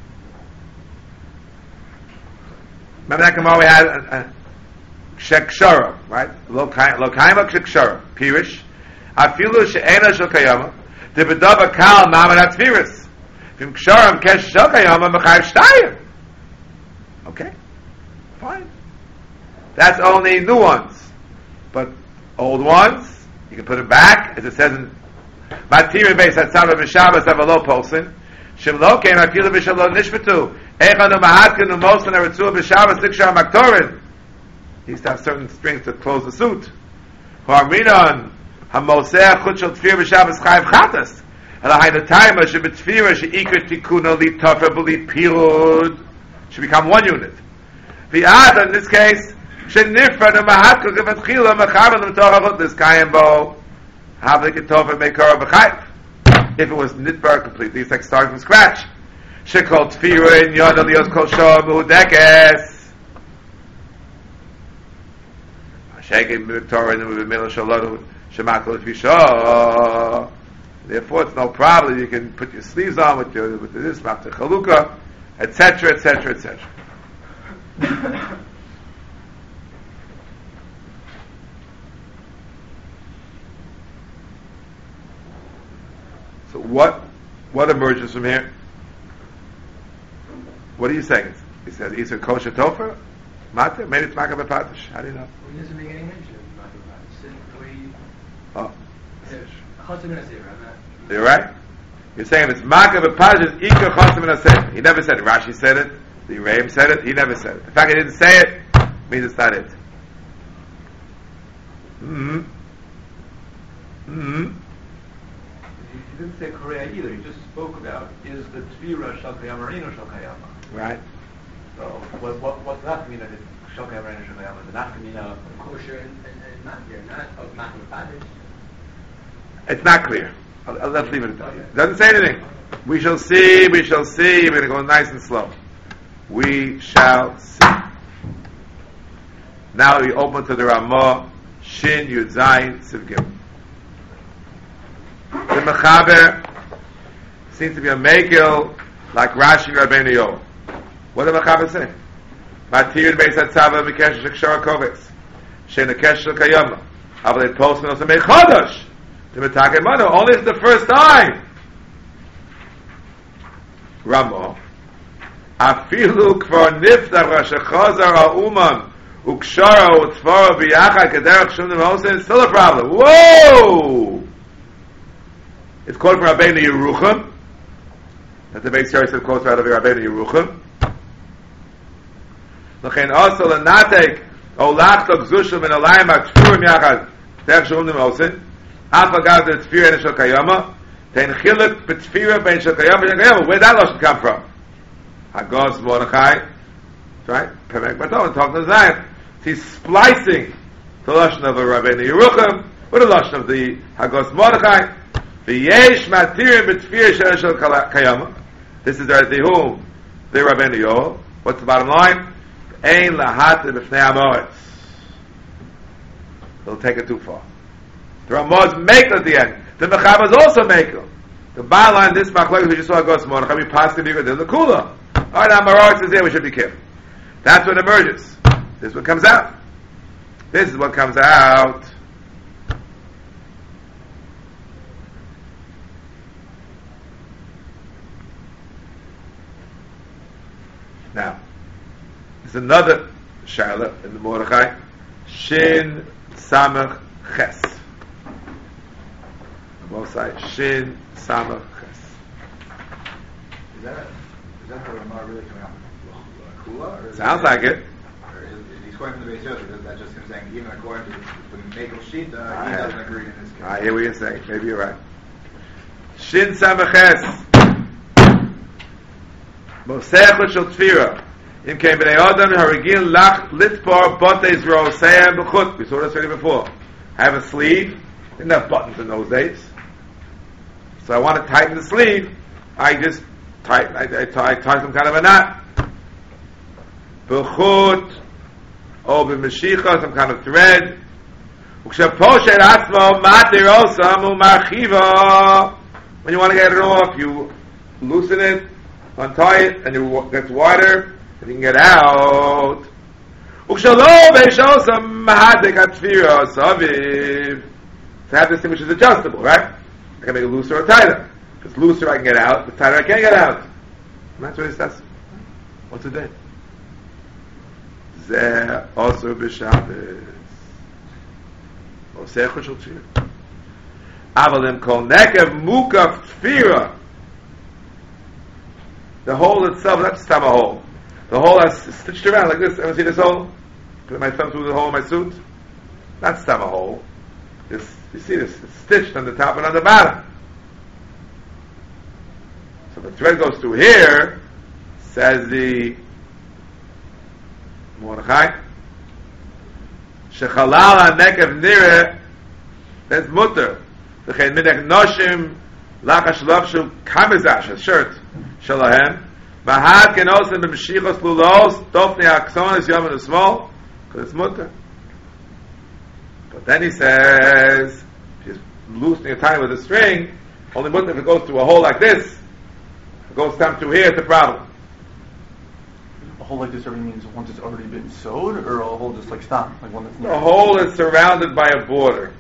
Remember that Gemara we had a Shekshara, right? Lokaima Shekshara. Pirish. Afilu she'ena shel kayama. The bedava kal maman atzviris. Vim ksharam kesh shel kayama mechayiv shtayim. Okay, fine. That's only new ones, but old ones you can put them back, as it says in Matiri Beis Hatzava B'Shabbos Avalo Polsin. Shemlo Kein Afilu B'Shalom Nishbatu. Echanu Mahatkanu Mosin Eretzua B'Shabbos Likshar Maktorin. He used to have certain strings to close the suit. Harminon Hamoseh Chut Shel Tfir B'Shabbos Chayiv Chatas. Elahai the time Shebetfira Sheikr Tikuna Li Tofer B'Li Pirud should become one unit. The other in this case Shenifra the Mahatkanu Gevatchila Mechaber L'Torah This Kayim Bo. Have the Ketova make her a B'Chayiv. If it was Nitbar completely, it's like starting from scratch. Shekol Tfira in Yod Aliyos Kol Shoah Mehudekes. Shekim B'Torah in the Middle Shalot Shemakol Fisha. Therefore, it's no problem. You can put your sleeves on with this Mafter Chalukah, etc., etc., etc. So what emerges from here? What are you saying? He says either kosher tofer Matir? Maybe it's Maka Bepatish. How do you know? Well, he doesn't make any mention of Makabah. The way you... Oh. Chasam and Asir, I'm not... You're right. You're saying if it's Maka Bepatish, it's Ika Chasam and Asir. He never said it. Rashi said it. The Reim said it. He never said it. The fact he didn't say it means it's not it. You didn't say Korea either. You just spoke about is the Tvira Shalkayama or Eno Shalkayama. Right. So what's that mean that it's Shalkayama or Eno Shalkayama? Is it not mean of kosher and not here, not of Makabah. It's not clear. Let's leave it at that. It doesn't say anything. We shall see. We're going to go nice and slow. We shall see. Now we open to the Ramah. Shin Yud Zayin Siv Gimel. The Mechaber seems to be a Megil like Rashi and Rabbeinu Yoel. What did the Mechaber say? Matir Beis Hatzava Mikesh Shekshar Kovetz Shen Akesh Kayama Aval Et Post Menos Mechadosh to Metaken Mano. Only it's the first time. Ramah Afilu Kvar Niftach Rosh Chazar HaUmam Ukshara Utzvara B'Yachad Kederach Shum Nemosen is still a problem. Whoa! It's quoted from Rabbeinu Yerucham. That the Beis Yosef quotes out of Rabbeinu Yerucham. L'chein also l'natek olachto gzushel min alayim ha'tfurim yachad kederach shum nemosen af agav the tfira en shel kayama ten chiluk b'tfira ben shel kayama ben kayama. Where did that lashon come from? Hagos Mordechai. Right? Pemek Baton talking to Zion. He's splicing the lashon of a Rabbeinu Yerucham with the lashon of the Hagos Mordechai. The Yesh Matirim B'Tfir Shel Kayama. This is the Hum, the Rabbeinu Yoel. What's the bottom line? Ein Lahat B'Fnei Amoritz. They'll take it too far. The Ramah's Mekel at the end. The Mechaber is also Mekel. The bottom line, this Machlokes we just saw Hagos Mordechai. We passed the bigger than the Kula. All right, Amoritz is there. We should be careful. That's what emerges. This is what comes out. This is what comes out. Now, there's another Shaila in the Mordechai. Shin Samach Ches. On both sides. Shin Samach Ches. Is that the Ramah really coming out? Kula? Sounds like it. Or is he's going from the Beis Yosef? Is that just him saying even according to the Mekel Shita, he doesn't agree in this case? I hear what you're saying. Maybe you're right. Shin Samaches. Mosech Shel Tfira. Im Kein Bnei Adam Harigin Lach Litpor Boteis Roseim B'Chut. We saw this already before. Have a sleeve. Didn't have buttons in those days. So I want to tighten the sleeve. I just tie some kind of a knot. B'Chut or b'Meshicha, some kind of thread. Ukshaposhet Atzmo Matir Osam U'Marchiva. When you want to get it off, you loosen it, untie it, and it gets wider, and you can get out. Ukshalo Beishosam Mahadek Atfira Saviv. To have this thing which is adjustable, right? I can make it looser or tighter. If it's looser, I can get out. If it's tighter, I can't get out. And that's what it says. What's the day? Zeh also b'Shabbos. Osecho shel tfira. Avalim kol nekev mukaf tfira. The hole itself, not just a hole. The hole is stitched around like this. Ever see this hole? Put my thumb through the hole in my suit. Not just a hole. You see this? It's stitched on the top and on the bottom. So the thread goes through here, says the Mordechai. Shechalal ha-nekev nireh, that's mutter. V'chein minek noshim lachash lavshu kamizash, a shirt, shalahem. Mahad ken osim b'mshichos lulos, dofni ha-aksonis yom and small, because it's mutter. But then he says, if you're loosening a tie with a string, only mutter if it goes through a hole like this. If it goes down through here, it's a problem. A hole like this already means one that's already been sewed, or a hole just like stop, like one that's not? A hole is surrounded by a border.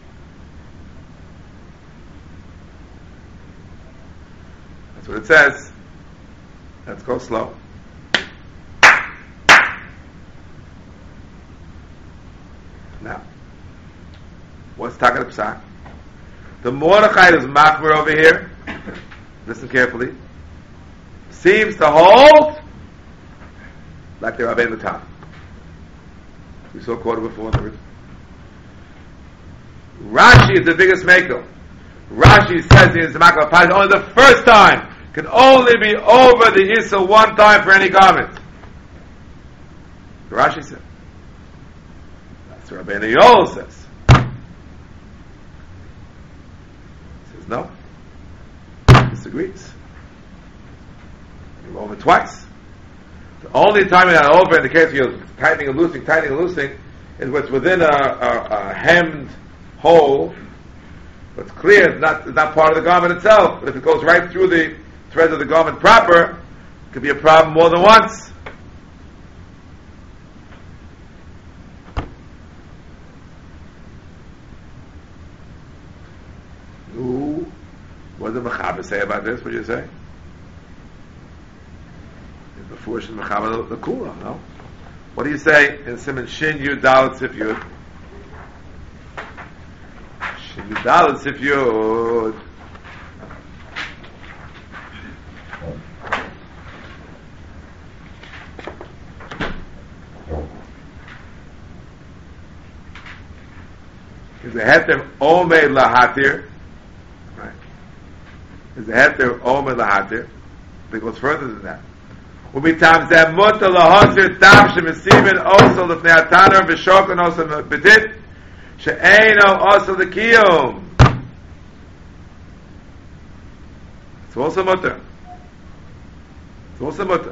That's what it says. Let's go slow. What's Takat Psak? The Mordechai is Machmer over here. Listen carefully. Seems to hold like the Rabbeinu Tam. We saw a quarter before the word. Rashi is the biggest maker. Rashi says in the Makar Paz only the first time can only be over the Issa one time for any garment. Rashi said. That's what Rabbeinu Yoel says. He says no. He disagrees. You're over twice. The only time you're not over in the case you're tightening and loosing, is what's within a hemmed hole. What's clear is not part of the garment itself. But if it goes right through the threads of the garment proper, it could be a problem more than once. Ooh, what did the Mechaber say about this? What did you say? Before Shin Mechaber the Kula, no? What do you say in Simon Shin Yud Dalet Sif Yud? Shin Yud Dalet Sif Yud. Is the heter Omer Lahatir? Right. Is the heter Omer Lahatir? It goes further than that. ומטעם זה מותר להוסר טעם שמסיבין אוסר לפני התנור ושוקן אוסר בדית שאינו אוסר לקיום. It's also mutter. It's also mutter.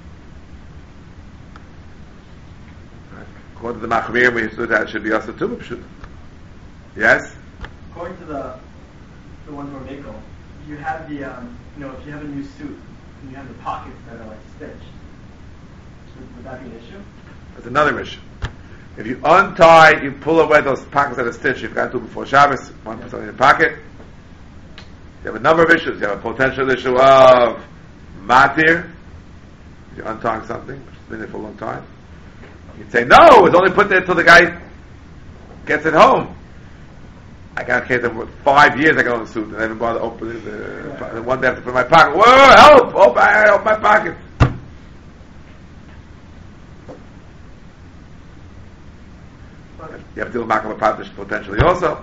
According to the Machmir, we said that it should be also too. Yes? According to the one from Mikkel, you have the, if you have a new suit, and you have the pockets that are like stitched, would that be an issue? That's another issue. If you untie, you pull away those pockets that are stitched, you've got to do before Shabbos, one put something in your pocket. You have a number of issues. You have a potential issue of matir, you're untying something, which has been there for a long time. You'd say, no, it's only put there until the guy gets it home. I got a case of 5 years I got on the suit and I didn't bother opening the one day I have to put in my pocket. Whoa, help! Open my pocket. You have to do a makam patish potentially also.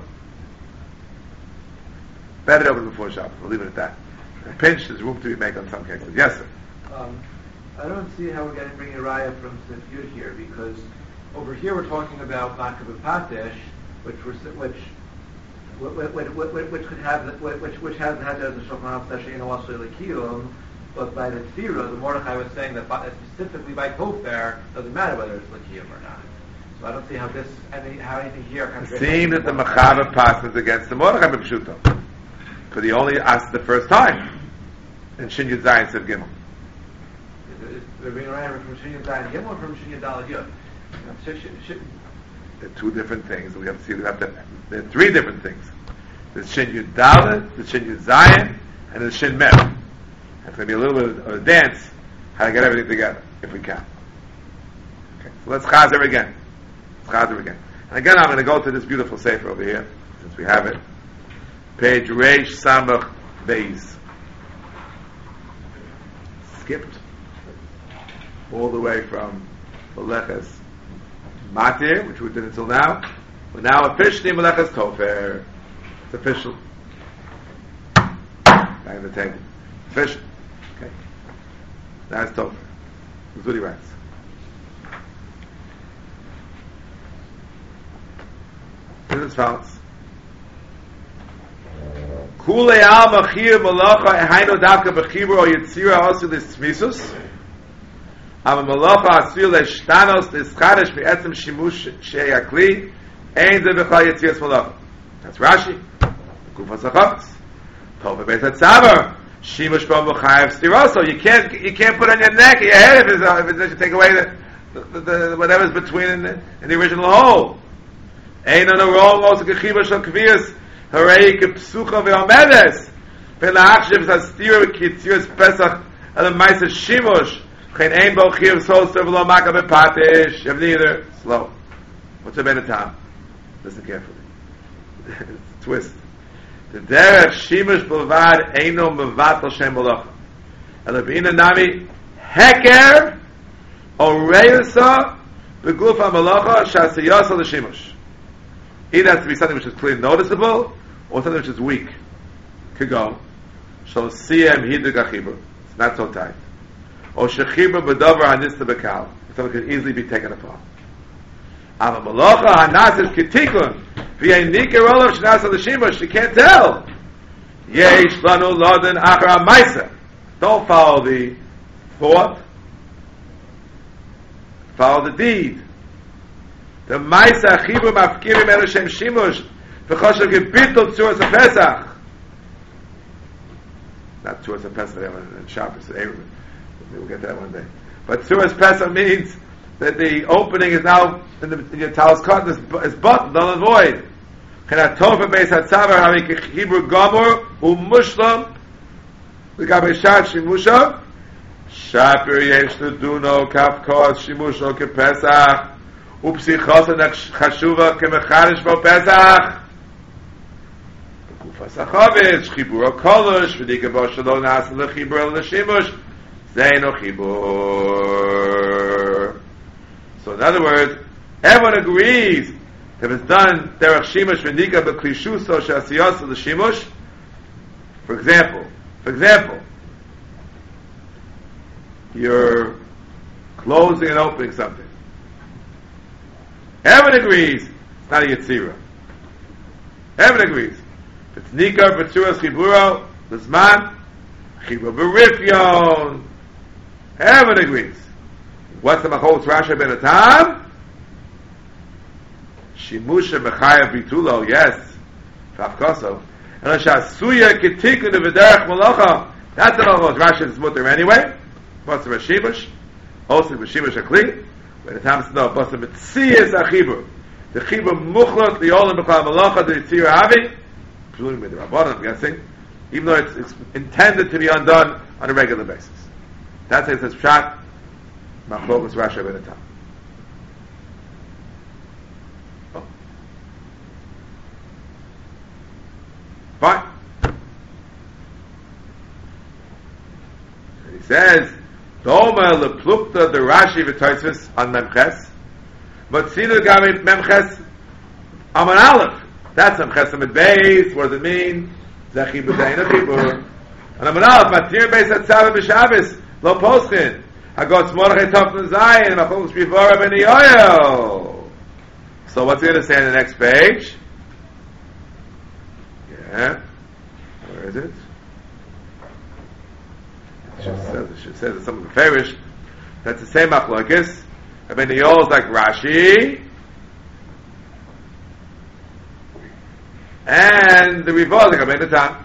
Better open before Shabbos. We'll leave it at that. A pinch, there's room to be made on some cases. Yes, sir. I don't see how we're going to bring a raya from Sifyud here, because over here we're talking about makam patish, which could have which has had as a shulchan aruch especially in also lekiyum, but by the tefira, the Mordechai was saying that specifically by tofer doesn't matter whether it's lekiyum or not. So I don't see how anything here contradicts. Seeing that the Mechaber passes against the Mordechai b'pshuto, because he only asked the first time in Shin Yud Zayin Siv Gimel. They're being around from Shin Yud Zayin Gimel or from Shin Yud Daled Yud. They're two different things. We have to see. There are three different things. There's Shin Yud Dalet, there's Shin Yud Zayin, and there's Shin Mem. It's going to be a little bit of a dance how to get everything together, if we can. Okay, so let's chazer again. And again, I'm going to go to this beautiful sefer over here, since we have it. Page Reish Samach Beis. Skipped all the way from Meleches Matir, which we did until now. We're now officially Meleches Tofer. It's official. Back on the table. Official. Okay. That's Tofer. That's what he writes. This is as follows. Kulei al machir malacha ehaino davka b'chibur o yitzira osu l'smisus ama malacha asir l'shtanos l'schadesh v'etzem shimush she'yakli ein ze b'chal yitziras malacha. That's Rashi. Kufas hachafetz. Tov v'beis hatzavar shimush b'am v'chayev stiroso. You can't put on your neck, your head if it's take away the whatever's between in the original hole. Ein on a roll also gechiva shel kvias harei kepsucha ve'omedes velachshiv zastir kitzius pesach el ma'aser shimush chen ein bo chiv soser v'lo maka bepatish. You have neither. Slow. What's the better time? Listen carefully. twist. The derech shimush b'lvad eino mevatel shem malacha. Elabina nami heker oreusa beguf hamalacha shasiyasa l'shimush. Either has to be something which is clearly noticeable, or something which is weak. Could go. Shall siyem hiduk achibur. It's not so tight. Or shechibur b'davar hanista b'kal. Something could easily be taken apart. Ama malacha hanasis kitikun v'yeinikir olav shnasa l'shimush. You can't tell. Yesh lanu laden achar ha'maisa. Don't follow the thought. Follow the deed. The Maisa Chibur Mafkirim El Shem Shimush V'choshev Gebitl Tzuras HaPesach. Not Tzuras HaPesach in Shabbos. We'll get that one day. But Tzuras Pesach means that the opening is now in your talis cotton is buttoned, null and void. Chenatov Beis Hatzavar Havi Chibur Gomor U'Mushlam L'Gabei Shad Shimusha Shapir Yesh L'Duno Kafkos Shimusho Kepesach Upsichos Chashuva Kemechadish Vo Pesach Kufas HaChavetz Chibur HaKolosh V'dika Bo Shelo Nasa L'Chibur El L'Shimush Zeino Chibur. So in other words, everyone agrees that if it's done Derech Shimush V'dika B'Klishuso Shasiyos L'Shimush. For example, you're closing and opening something. Everyone agrees it's not a Yetzirah. Everyone agrees. If it's Nikar, B'tzuras, Chiburo, L'zman, Chibur B'rifyon. Everyone agrees. What's the Machol Rashi Ben Atam? Shimusha B'chayav Bitulo, yes. Fafkoso. And L'shasuya Ketikun V'derech Malacha. That's the Machol Rashi is mutter anyway. What's the Rashimush? Also Rashimush Akli. When the time is no, but the Metzias Achibur, the Chibur Muchlot, the Olam B'chal Malacha, the Yitzir Avi, including with the Rabbanan, I'm guessing, even though it's intended to be undone on a regular basis. That's how it says Pshat, Machlokas Rashi Ben Atam. Oh. Fine. And he says, Doma leplukta the Rashi v'toisvis on Memches, Matzinu gamit Memches Aman Aleph. That's Memches Amid Beis. What does it mean? Zechi b'dayin achibur. And Aman Aleph Matir Beis Hatzav b'Shabbos Lo Poschin Hagotzs Mordechai Tofn Zayin Machlokas Rivora Ben Yoel. So what's he going to say on the next page? Yeah, where is it? It says that some of the Farish, that's the same machlokes. Ben Yoel is like Rashi, and the Rivah is like Ben Atam.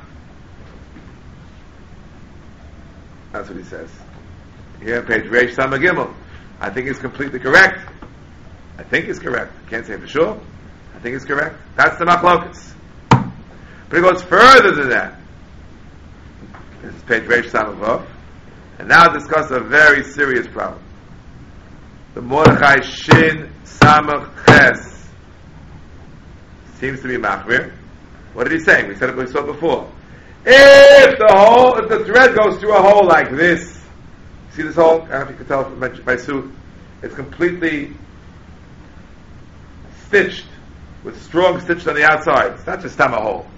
That's what he says. Here on page Reish Samah Gimel. I think it's completely correct. I think it's correct. Can't say for sure. I think it's correct. That's the machlokes. But it goes further than that. This is page Reish Samah Vav. And now discuss a very serious problem. The Mordechai Shin Samach Ches seems to be machmir. What did he say? We said it, we saw it before. If the thread goes through a hole like this, see this hole? I don't know if you can tell from my suit. It's completely stitched with strong stitched on the outside. It's not just a hole.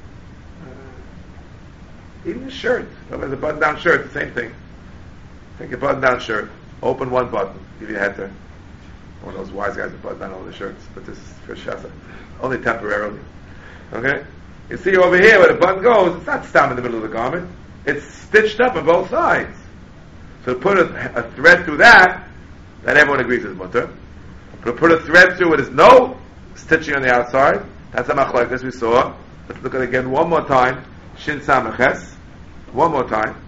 Even the shirt, if it's a button-down shirt, the same thing. Take a button-down shirt, open one button, give you a heter. One of those wise guys that button down all the shirts, but this is for Shasa. Only temporarily. Okay? You see over here where the button goes, it's not stam in the middle of the garment. It's stitched up on both sides. So to put a thread through that everyone agrees is mutter. But to put a thread through where there's no stitching on the outside, that's a machlokes we saw. Let's look at it again one more time. Shin Samaches. One more time.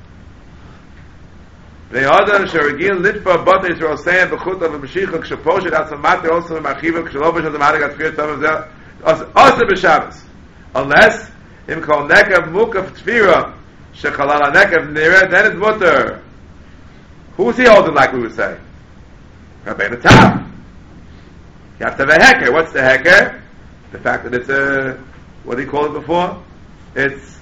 Ve'adan sherigin litfa bat Yisrael saying b'chut of Mashiach ksheposhet asamate also machiva kshelovish as a marig atzfir tzav zeh also b'Shabbos unless im kol nekav mukaf tfira shechalal nekav nira then it's mutter. Who's he holding like we would say? Rabbeinu Tam. You have to have a heker. What's the heker? The fact that it's a what do you call it before? It's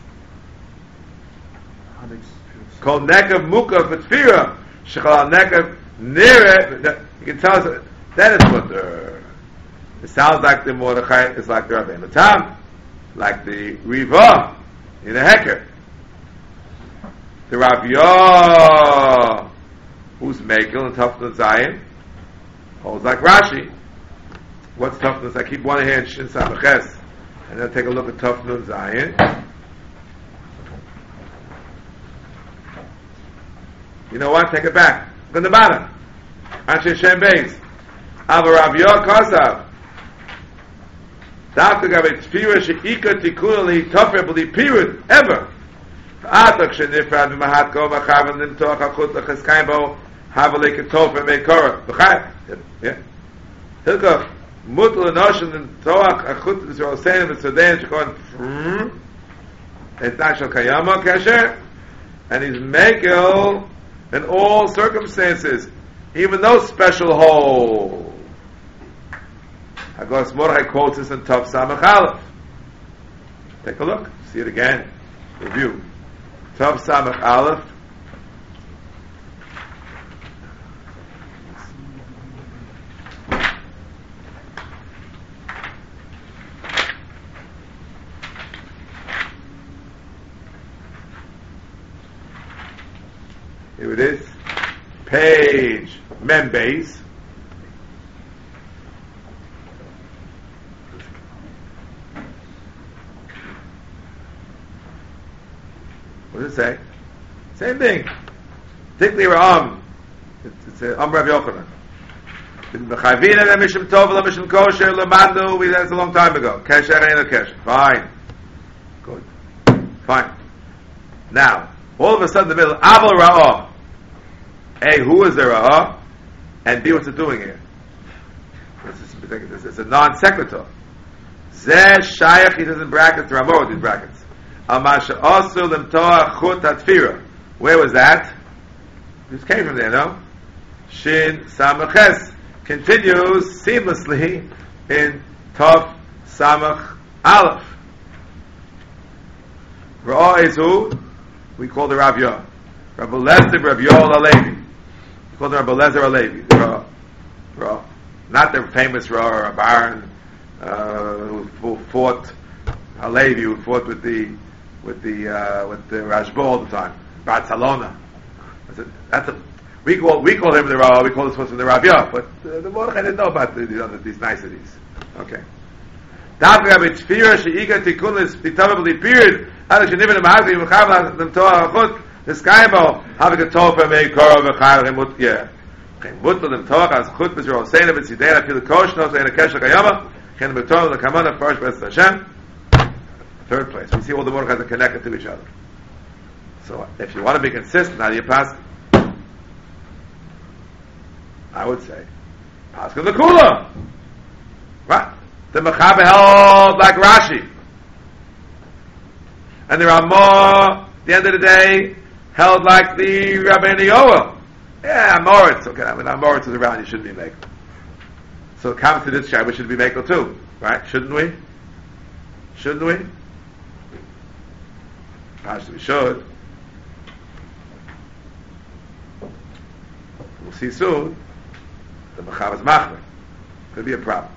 called Nekav Mukav B'Tfira. Shechal Nekav Nere. You can tell us that is mutter. It sounds like the Mordechai is like the Rabbeinu Tam, like the Riva in the Heker. The Rav Yah, who's Mekel and Tafnun Zayin, holds like Rashi. What's Tafnun? I keep one hand Shin Samaches, and then take a look at Tafnun Zayin. You know what? Take it back. Look at the bottom. Anshe Shem Beis. Ava Rav Yah Kosav. Dafka Gabe Tfira She'ika Tikuna Li Tofer B'li Period ever. Atak Shenifrad V'Mahat Go V'Chav Nimtoach HaChut L'Cheskayim Bo Havalei Ketofer Meikora V'Chav. Yeah. Hilkach Mutal Enoshim Nimtoach HaChut L'Yisrael Seinem V'Sodein Shekon Et Nashal Kayama Kesher, and he's Mekel in all circumstances, even those special holes. Hagos Mordechai quotes this in Tov Samach Aleph. Take a look. See it again. Review. Tov Samach Aleph. Here it is. Page Membase. What does it say? Same thing. Particularly Ram. It's Rav Yochanan. B'chayvina le'mishim tov le'mishim kosher le'madu. We that's a long time ago. Kesher ain't a kesher. Fine. Good. Fine. Now, all of a sudden, in the middle, Aval Ra'ah. A, who is the Ra'ah? And B, what's it doing here? It's a non-sequitur. Zeh Shayach, he says in brackets, Ramah with these brackets. Amasha Asul Limtoa Chut Atfira. Where was that? This came from there, no? Shin Samaches continues seamlessly in Tov Samach Aleph. Ra'ah is who? We call the Rav Yah. Rabbi Lezer, Rav Yoel Alevi. We call the Rabbi Lezer Alevi. Ra. Not the famous Ra or Baron who fought Alevi, who fought with the Rashbo all the time. Barcelona. We call him the Ra. We call this one the Rav Yah. But the Mordechai didn't know about these niceties. Okay. Dafka Rabbi Tzfira She'iga Tikunis B'Tavah Period. Alex Shenivin Ma'azi V'Chav Them Toah Achut Niskaybo having a Toah for me Korah V'Chav Remut Yeah. Mut Them Toah As Chut B'Zero Seina B'Tzidei Afil Koshno Seina Kesha Kayama Chen B'Toah L'Kamana First B'Ez Hashem. Third place. We see all the Mordechais are connected to each other. So if you want to be consistent, how do you pass? I would say Pascha the Kula. Right? The Mechaber held like Rashi. And the Ramah, at the end of the day, held like the Rabbi Yoel. Yeah, Amoritz. Okay, when Amoritz is around, you shouldn't be Mekel. So it comes to this shai, we should be Mekel too. Right? Shouldn't we? Shouldn't we? Perhaps we should. We'll see soon. The Mechaber's Machmer. Could be a problem.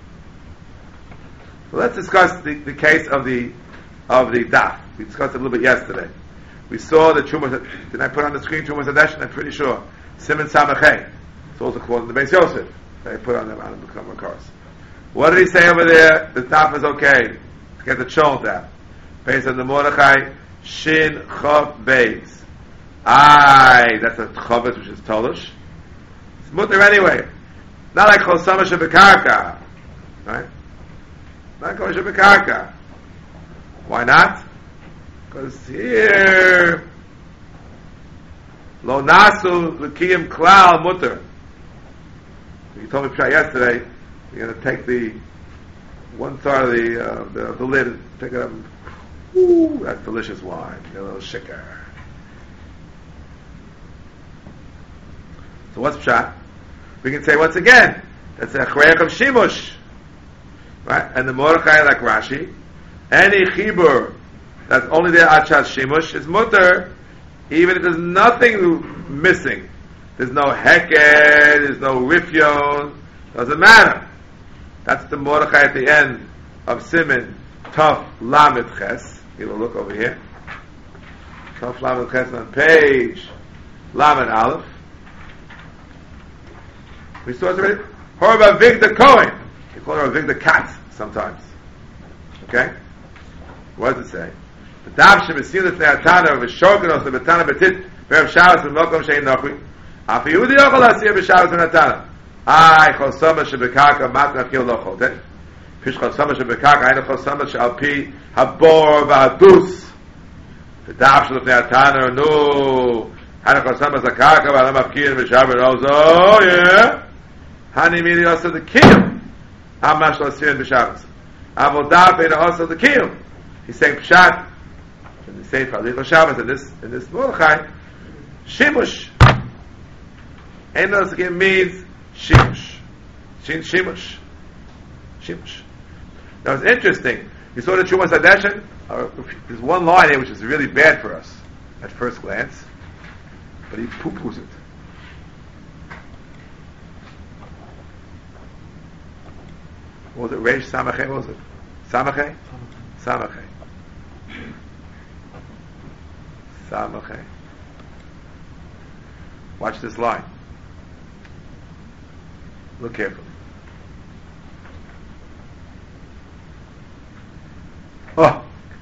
So let's discuss the case of the daf. We discussed it a little bit yesterday. We saw the Trumas. Did I put on the screen Trumas Hadeshin? I'm pretty sure. Siman Samachay. It's also called in the Beis Yosef. They put on the become cars. What did he say over there? The daf is okay. Get the chol daf. Based on the Mordechai Shin Chav Beis. Aye, that's a Chavetz which is Tolush. It's mutter anyway. Not like Chosama Shebekarka, right? Not Chosama Shebekarka. Why not? Because here, Lo Nasu L'Kiyim Klal Mutter. You told me yesterday, you're going to take the one side of the lid and pick it up. Ooh, that's delicious wine. A little shikar. So what's pshat? We can say once again, that's a chreich of shimush. Right? And the Mordechai like Rashi, Any chibur that's only there achas shimush is mutter, even if there's nothing missing. There's no heked, there's no rifyon, doesn't matter. That's the Mordechai at the end of Siman Tov Lamed Ches. You will look over here. Tov Lamed Ches on page Lamed Aleph. We saw it already. Horba Vigda Cohen. You call her Vigda Katz sometimes. Okay? What does it say? The Davshim is seen at the Atana of a Shoganos, the Betana Betit, Berev Shabbos, and Mokom Shein Nokri. Afi Yehudi Yochel Asiyah B'Shabbos and Atana. Ay, Chosama Shebekaka, Matna Kil Lo Chotet. Pish Chosama Shebekaka, Aina Chosama She'alpi, Habor V'Adus. The Davshim of the Atana, no. Aina Chosama Zakaka, V'Alam Avkir, B'Shabbos, oh, yeah. Hani Miri also the Kiyum. Amash L'Asiyah B'Shabbos. Avodah Beina also the Kiyum. He's saying Pshat. And the Sefer Alicha Shabbos in this Mordechai, Shimush. Enos again means Shimush. Shimush. Shimush. Now it's interesting. You saw the Trumas Hadeshin? There's one line here which is really bad for us at first glance, but he poo-poos it. What was it? Reish Samachay? What was it? Samachay? Samachay. Samachay. Watch this line. Look carefully. Oh,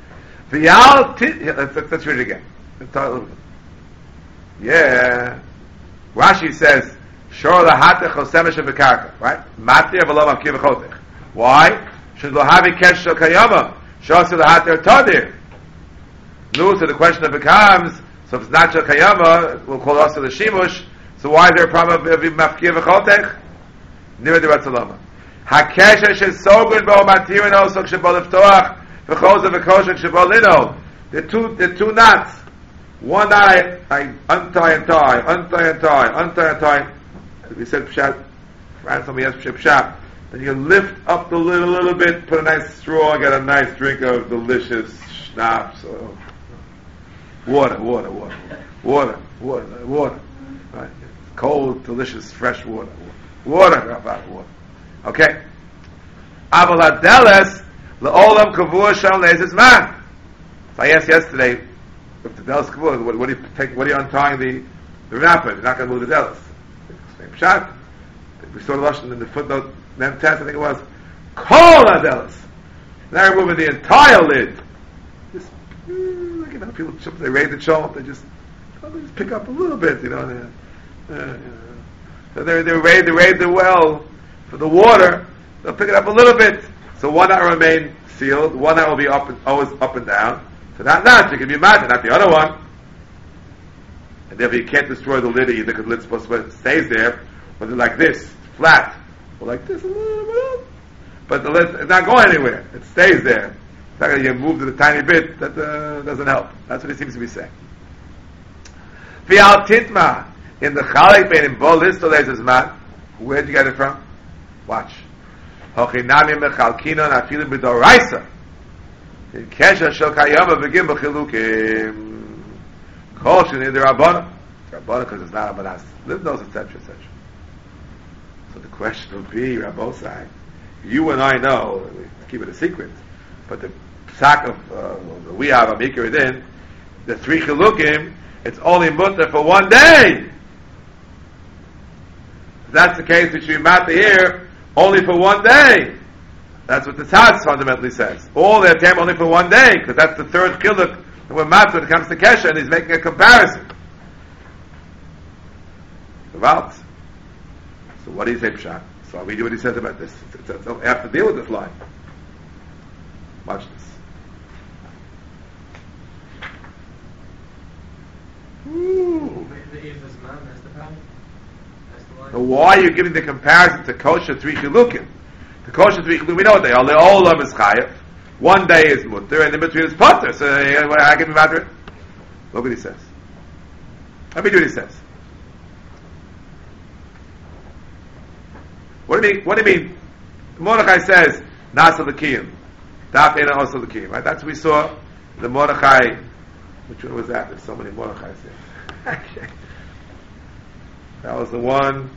let's read it again. Let's talk a little bit. Yeah. Rashi says, "Shor lahatech chosemesh bekarka." Right? Matir v'lo mavkir v'chotech. Why? Should lo havi kesh shel kayama. Shor lahatech tadir. No, so the question becomes: so if it's not shel kayama, we'll call also the shimush. So why is there a problem of mavkir v'chotech? Nira de Ratzalama. Hakesha is so good, but Matir and also Kshabal Iftoach, V'choza v'kosha Kshabal Lino. The two knots. One knot I untie and tie. We said Pshat, somebody else Pshat. Then you lift up the lid a little bit, put a nice straw, get a nice drink of delicious schnapps. Water. Right? Cold, delicious, fresh water. Water. Okay. Aval hadeles leolam kavua shal nezis man. So I asked yesterday, if the deles kavua, what are you untying the wrapper? You're not going to move the deles. Same shot. We saw the lashon in the footnote. Mem test, I think it was. Kol hadeles. Now we're moving the entire lid. Just people they raise the chol, they just pick up a little bit, So they raise the well for the water. They'll pick it up a little bit. So one knot will remain sealed. One knot will be always up and down. So that knot you can be mad, not the other one. And therefore you can't destroy the lid either because the lid's supposed to stays there. Whether like this, flat, or like this a little bit. But the lid is not going anywhere. It stays there. It's not going to get moved a tiny bit. That doesn't help. That's what he seems to be saying. V'al titma. In the Chalik Bein in Bol Listo there's man. Where'd you get it from? Watch. Hochinami mechalkinon afilu b'doraisa. In Kesha shel kayama begin b'chilukim. Kol sheni the Rabbana. Rabbana because it's not Rabbanas. Live knows, etc., etc. So the question would be, Rabbosai, you and I know, keep it a secret, but the psak of we have a mikra in the 3 chilukim, it's only mutter for one day. If that's the case, we should be matter here only for one day. That's what the Tzadz fundamentally says. All their time only for one day, because that's the third chiluk that we're matter when it comes to Kesha, and he's making a comparison. So what do you say, Pshat? So we do what he says about this. I have to deal with this line. Watch this. Ooh. That's the problem. So why are you giving the comparison to kosher 3 chilukim? The kosher 3 chilukim, we know what they are. They all of is chayav. One day is mutter, and in between is potter. So I can be matter. Look what he says. Let me do what he says. What do you mean? Mordechai says, Nasa l'kiyim. Daf Eina also the key, right? That's what we saw. The Mordechai. Which one was that? There's so many Mordechais here. Okay. That was the one.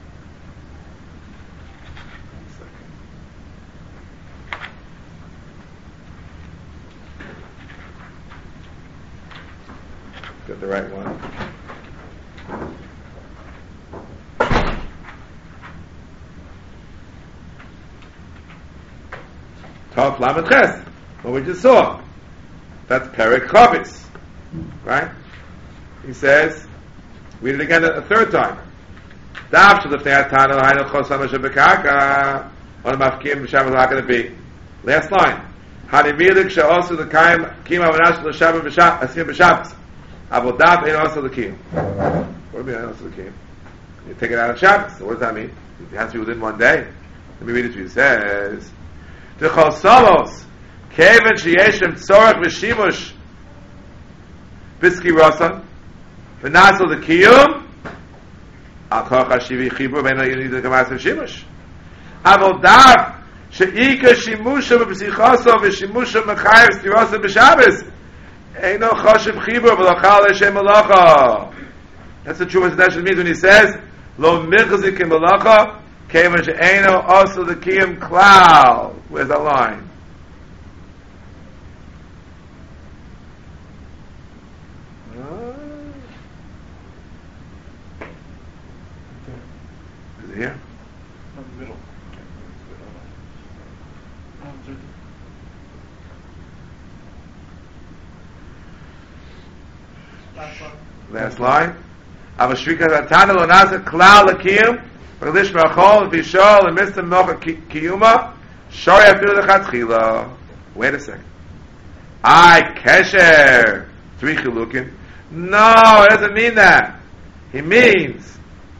Got the right one. Tov Lamed Ches. What we just saw. That's Perek Chavis. Right? He says, read it again a third time. Dav Shalifnei Atanu Hainu Chosam Shabekaka on Mafkim B'Shabbat L'Hakad Be. Last line. Hanimilik Sha'osu L'Kaim Kima V'Nash L'Shabbat Asim B'Shabbat. Abo Dav Ein Also L'Kiyum. What do you mean Ein Also L'Kiyum? You take it out of Shabbos. So what does that mean? It has to be within one day. Let me read it to you. It says, T'chol Solos Keven Sheyeshem Tzorach V'Shimush Biski Rosan V'Nasel L'Kiyum Al Koch HaShivi Chibur B'Eno Yinid L'Kamas V'Shimush Abo Dav She'ika Shimusha V'Psichoso V'Shimusha Mechayev Stirosa B'Shabbos Eino Choshev Chibur V'Lochal Hashem Malacha. That's what Trumas Neshel means when he says Lo Michazik Im Malacha Kevan She'eino Also L'Kiyum Klal. Where's that line? Is it here? No, the middle. Last line. Avashrika Ratana Lo Nasa Klal L'Kiyum V'Lish Machol V'Shol and Mr. Nocha Kiyuma Shori Afilu L'Chatchila. Wait a second. Kesher. Three Chilukim. No, it doesn't mean that. He means,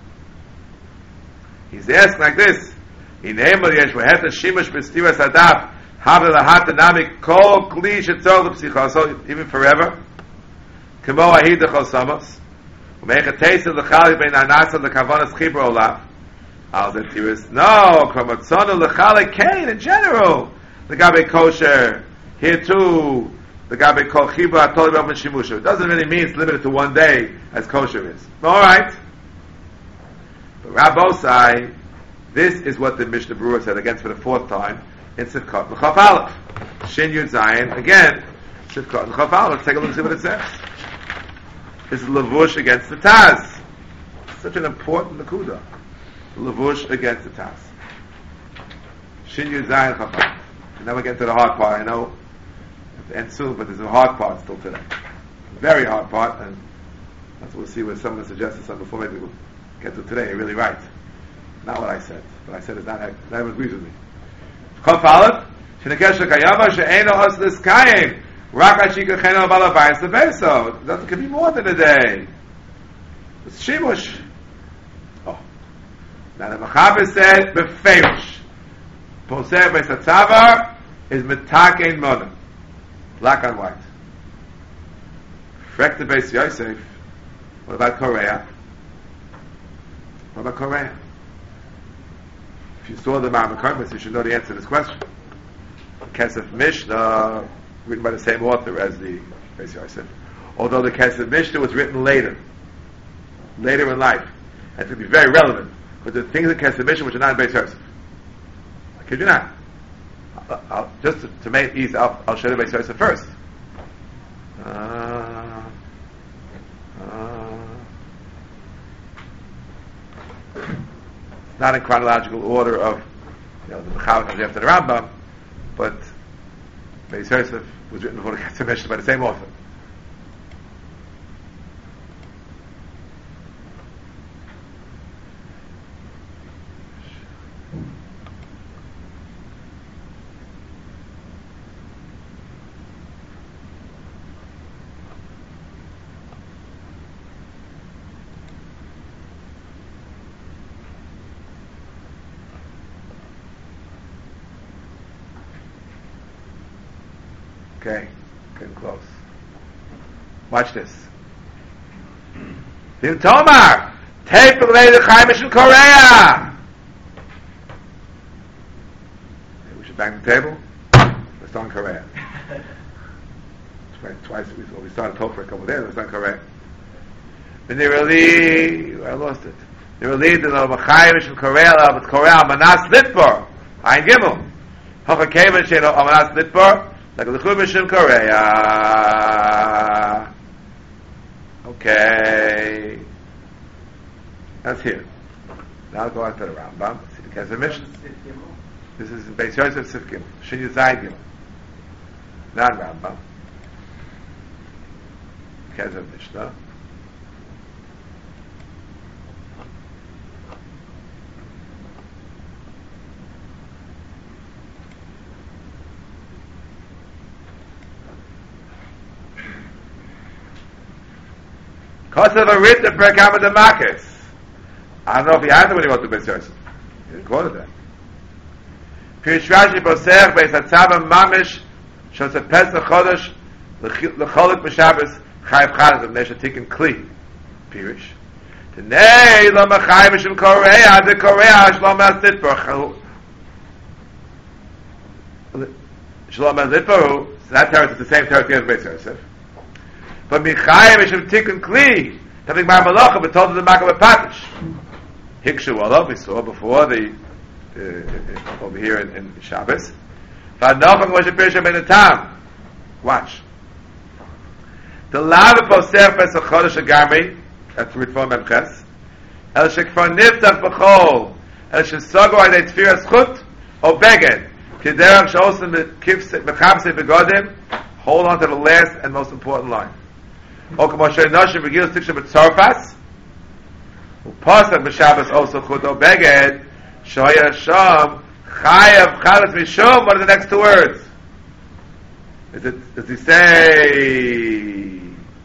he's asking like this. In Emel Yesh V'Heta Shimush B'Stiras Hadaf Havle L'Hata Namik Kol Kli Shetzol L'Psichoso even forever. Kemo Ahid L'Chol Samos U'Meich HaTeisa L'Chali Bein Anasa L'Kavanas Chibro Olav. Al Zetiris. No, Kromotzonu L'Chali Kain in general. The Gabe Kosher. Here too. The Gabe Kol Chibro Atoli B'Ofen Shimusha. It doesn't really mean it's limited to one day as kosher is. Alright. But Rabbosai, this is what the Mishnah Berurah said again for the fourth time in Sivkot L'Chaf Aleph. Shin Yud Zayin, again, Sivkot L'Chaf Aleph. Let's take a look and see what it says. This is Lavush against the Taz. Such an important Nakuda. Lavush against the Taz. Shin Yud Zayin L'Chaf Aleph. And now we get to the hard part. I know it ends soon, but there's a hard part still today. A very hard part, and that's what we'll see where someone suggested something before maybe we'll get to today. You're really right. Not what I said. What I said is not agrees with me. Chaf Aleph, Shenekesh Kayama She'eno Oslis Kayim Rak Ashika Cheno Balavayis Lebeso. That could be more than a day. It's Shimush. Oh. Now the Mechaber said Beferish. Poser Beisatzavar is Metakein Monim. Black and white. Frek the Beis Yosef. What about Korea? What about Korea? If you saw the Ma'amar Karmas, you should know the answer to this question. Kesef Mishnah, written by the same author as the Beis Yosef, although the Kesef Mishnah was written later in life, and to be very relevant, but the things in Kesef Mishnah which are not in Beis Yosef. I kid you not. Just to make it easy, I'll show you Beis Yosef first. Not in chronological order of, the Mechaber comes after the Rambam, but Beis Yosef was written before the Kesef Mishnah by the same author. Okay, getting close. Watch this. Vim Tomar, take the Chaimish in Korea. Maybe we should bang the table. Let's still in Korea. Twice we started talking for a couple of days, it's not correct. And they really, I lost it. They really did the Machayim from Korea, but Korea, Manas Litbar, Ein Gimel. Hocha Kemen Shein Manas Litbar, like the Chumash in Korea. Okay. That's here. Now I'll go on to the Rambam. See the Kesef Mishnah. This is in Beis Yosef Sif Gimel. Shin Yizayim Gimel. Not Rambam. Kesef Mishnah. Kosev a writ of Perkama de Makis. I don't know if he had it when he wrote the Beis Yosef. He didn't quote it then. Pirish Rashi Posech Beis Hatzava Mamish Shos a Pesach Chodesh L'cholik B'Shabbos Chayiv Chadaz of Nesha Tikkun Kli. Pirish. Today Lo Machayim Mishim Korea the Korea Shalom HaSitbar Shalom HaSitbar. So that territory is the same territory as Beis Yosef. But Michayim Mishim Tikkun Kli. Something by Malacha, but told to the Makah Patish. Hikshu Allah, we saw before the over here in Shabbos. V'adnochan was a Pirsha Ben Tam. Watch. The Lava Posech Pesach Chodesh Agarmi, that's Ritva Memches. El Shekfar Niftach B'chol, El Shesogo Adei Tfiras Chut, O Beged, Kederach Sh'osim Mechamse Begodim, hold on to the last and most important line. O K'moshe Noshim Begil Stiksha B'tzorfas, Upasach B'Shabbos also Chut O Beged, Shoya Sham, Chayav Chalas Mishum, what are the next two words? Does he say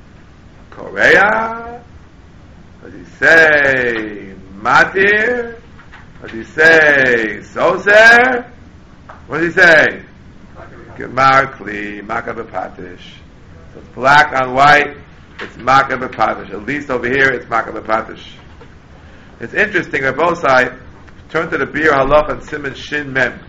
Korea? Does he say Matir? Does he say Soser? What does he say? Gemar Kli, Makah B'Patish. So it's black on white, it's Makah B'Patish. At least over here it's Makah B'Patish. It's interesting on both sides. Turn to the Bir Halach and Siman Shin Mem.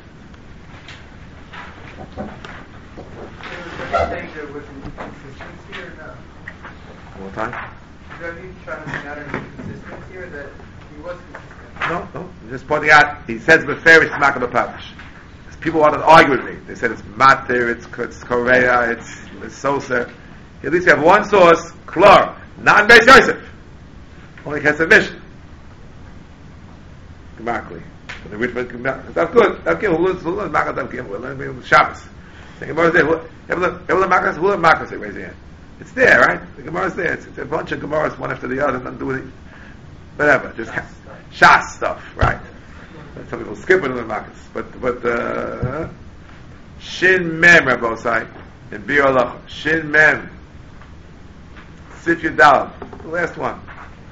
Saying there was inconsistency or no? One more time? Is there any trying to point out any inconsistency or that he was consistent? No. I'm just pointing out, he says Beferish Makah B'Patish. People want to argue with me. They said it's Matir, it's Korea, it's Soser. At least you have one source, Klor, not in Beis Yosef. Only Kesef Mishnah. Gemakli. That's good. That's good. Who learns Makah Davkim? We're learning Shabbos. The Gemara is there. Who learned Makah? Raise your hand. It's there, right? The Gemara is there. It's a bunch of Gemaras, one after the other, nothing to do with it. Whatever. Just Shas stuff, right? Some people skip it in the Makahs. But Shin Mem, Rabbosai, in Bir Halach. Shin Mem. Sif Yudal. The last one.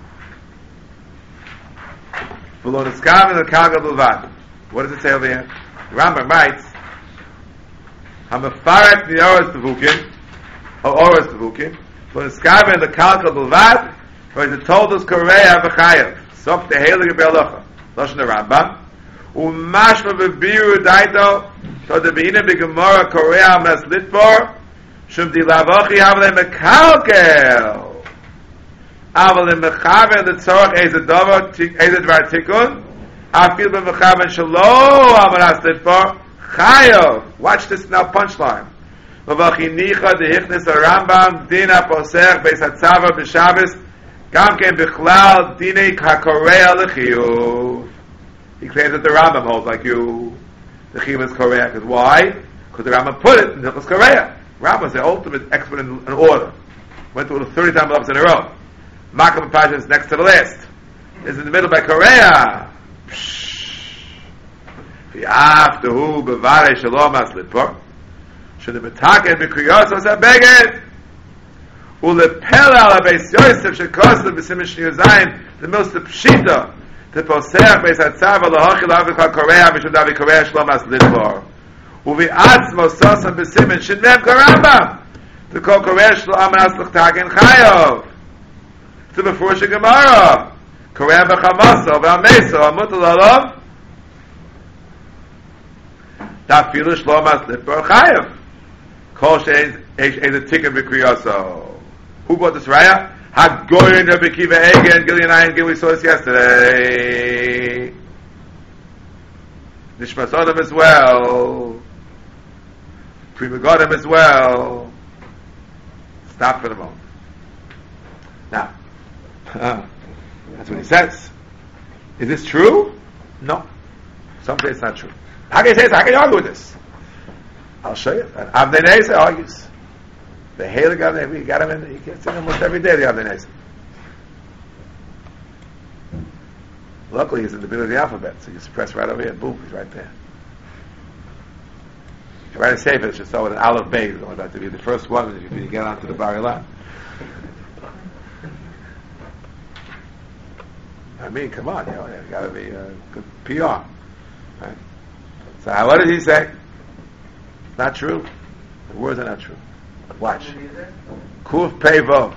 Below the Skav and the Kaga Bulvad. What does it say over here? Rambam writes, Hamafaret the Oros Tevukim, or Oros Tevukim, below the Skav and the Kaga Bulvad, where it told us Korea V'chayev, Sok the Heilige Be'alocha, Loshen the Rambam, Umashma V'biru Daito, so the Be'ina B'Gemara Korea Mas Litbor, Shum Di Lavochi Havle Mekalkel, אבל אם מכוון לצורך איזה דבר תיקון, אפילו במכוון שלא אמרס לתפור, חייב. Watch this now punchline. ובכי ניחא דהכנס הרמב"ם, דין הפוסח בייס הצבא בשבס, גם כן בכלל דיני הקוריאה לחיוב. He claims that the Rambam holds like you. The Chiyuv is correct. Why? Because the Rambam put it in Hilchos Korea. Rambam is the ultimate expert in order. Went through it 30 times in a row. Makah B'Patish is next to the last. Is in the middle by Korea. V'aftahu b'varei shalom as litpor. Sh'ne b'taken b'kriyos as ha'beged. U'lepel ala Beis Yosef she'kosav b'simen Shni Zayin. The most pshita. The posech Beis Hatzav alahachi la'avik Korea mishum davi Korea shalom as litpor. U'v'atzmo sosam b'simen Shinmem Karambam. The kol Korea shalom as l'chtagen chayov. To the Fursha Gemara, Korea v'chamaso v'ameso amutal alav Da filu shlomas litbar chayev. Kol she'ez a ticket v'kriyaso. Who bought this raya? Hagoyin Rabbi Kiva Egan, Gillian Ayin, we saw this yesterday. Nishmas Adam as well. Prima Godam as well. Stop for the moment. Now, that's what he says. Is this true? No. Some say it's not true. How can you say this? How can you argue with this? I'll show you. And Avnei Nezer argues. The Heilig Avnei, we got him in, you can see him almost every day, the Avnei Nezer. Luckily, he's in the middle of the alphabet, so you just press right over here, boom, he's right there. If you write a sefer, it's just so with an Aleph Bey, it's about to be the first one when you get onto the Bar Ilan. I mean, come on, you gotta be good PR. Right? So what did he say? Not true. The words are not true. Watch. Kuf Pei Vav.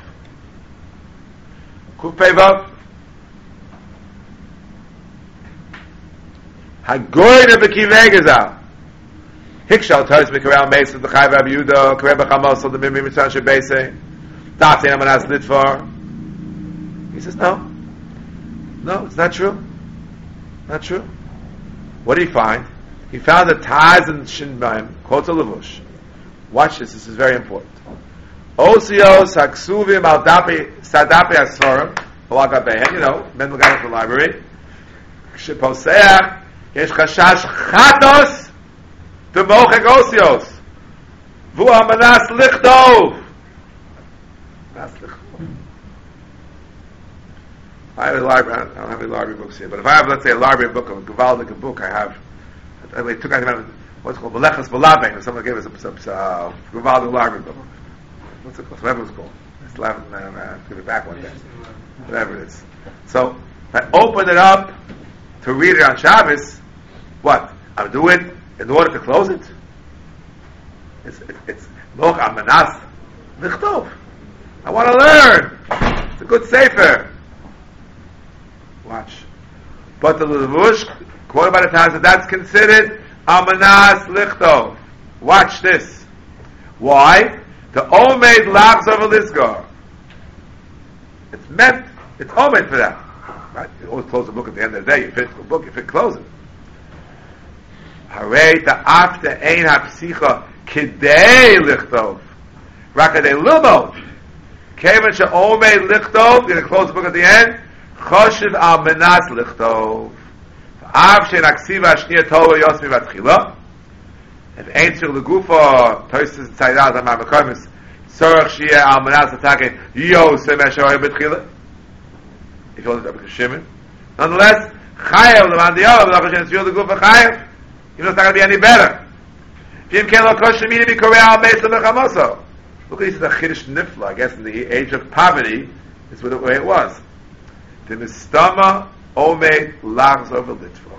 Kuf Pei Vav. Hagoyin B'Kivei Gezal. Hikshal Toys Mikaral Meis of the Chai Rabbi Yehuda, Karei B'Chamos of the Mimri Mitzvah Shebeisei. Datzei Amanas Litvar. He says no. No, it's not true. Not true. What did he find? He found the Taz and Shinbaim, Kota Levush. Watch this is very important. Osios Haksuvim Al Sadapi Asforim, Balagabehen, men got at the library. Sheposeach, Yesh Chashash Chatos, Demochek Osios. Vu Amanas Lichtov. Manas Lichtov. I have a library, I don't have any library books here, but if I have, let's say, a library book, a Gavaldic book, I have, they took out what's called Melechas Balabein, or someone gave us some Gavaldic library book. What's it called? Whatever it's called. It's 11, give it back one day. Whatever it is. So, if I open it up to read it on Shabbos, what? I'm doing it in order to close it? It's Loch Amanas Lichtov. I want to learn. It's a good sefer. Watch. But the Levush, quoted by the Taz, that's considered Amanas Lichtov. Watch this. Why? The Omed Lachs of a Lisgar. It's meant, it's Omed for that. Right? You always close the book at the end of the day. You finish the book, you close it. Hooray, the after Ein HaPsicha Kidei Lichtov. Rakadei Lilmod. Kevin She Omed Lichtov, you're going to close the book at the end. Choshev al menas lichtov. Av shein aksiva shniya tova yosmi vatchila. If ein tzir legufa, toises tzayda zamar mekarmis, tzorach shiyah al menas atake yosem eshoy betchila. If you hold it up with Shimon. Nonetheless, chayev leman diyav, l'ach shein tzir legufa chayev. Even though it's not going to be any better. V'im ken lo kosher mini mikorei al meis lemechamoso. Look at this is a chiddush nifla, I guess in the age of poverty, is the way it was. The Mistama Omed Lachs over Litvar.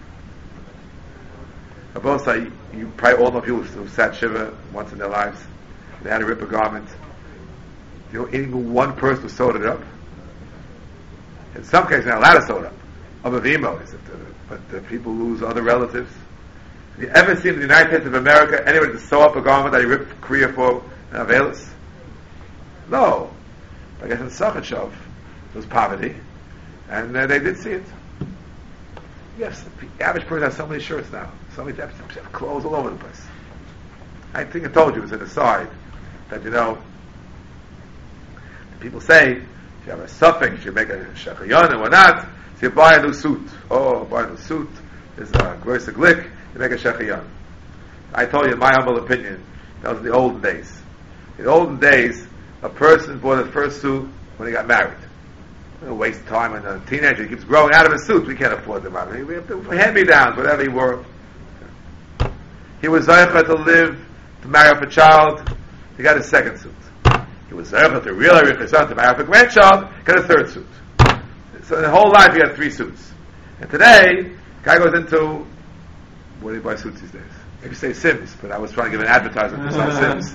Abosa, you probably all know people who sat Shiva once in their lives. They had to rip a garment. Even one person who sewed it up. In some cases, they're not allowed to sew it up. But the people lose other relatives. Have you ever seen in the United States of America anybody to sew up a garment that he ripped Korea for an Avelis? No. I guess in Sachachov, it was poverty. And they did see it. Yes, the average person has so many shirts now. So many clothes all over the place. I think I told you, it was an aside, that people say, if you have a suffix, you make a shachayon and whatnot, so you buy a new suit. Oh, buy a new suit. There's a gross glick, you make a shachayon. I told you, in my humble opinion, that was in the olden days. In the olden days, a person bought his first suit when he got married. We don't waste time on a teenager. He keeps growing out of his suit. We can't afford them. We have to hand-me-downs, whatever he wore. He was zeicha to marry off a child. He got his second suit. He was zeicha to really his son to marry off a grandchild. Got a third suit. So in the whole life he had 3 suits. And today, guy goes into, what do you buy suits these days? Maybe say Sims, but I was trying to give an advertisement for some Sims.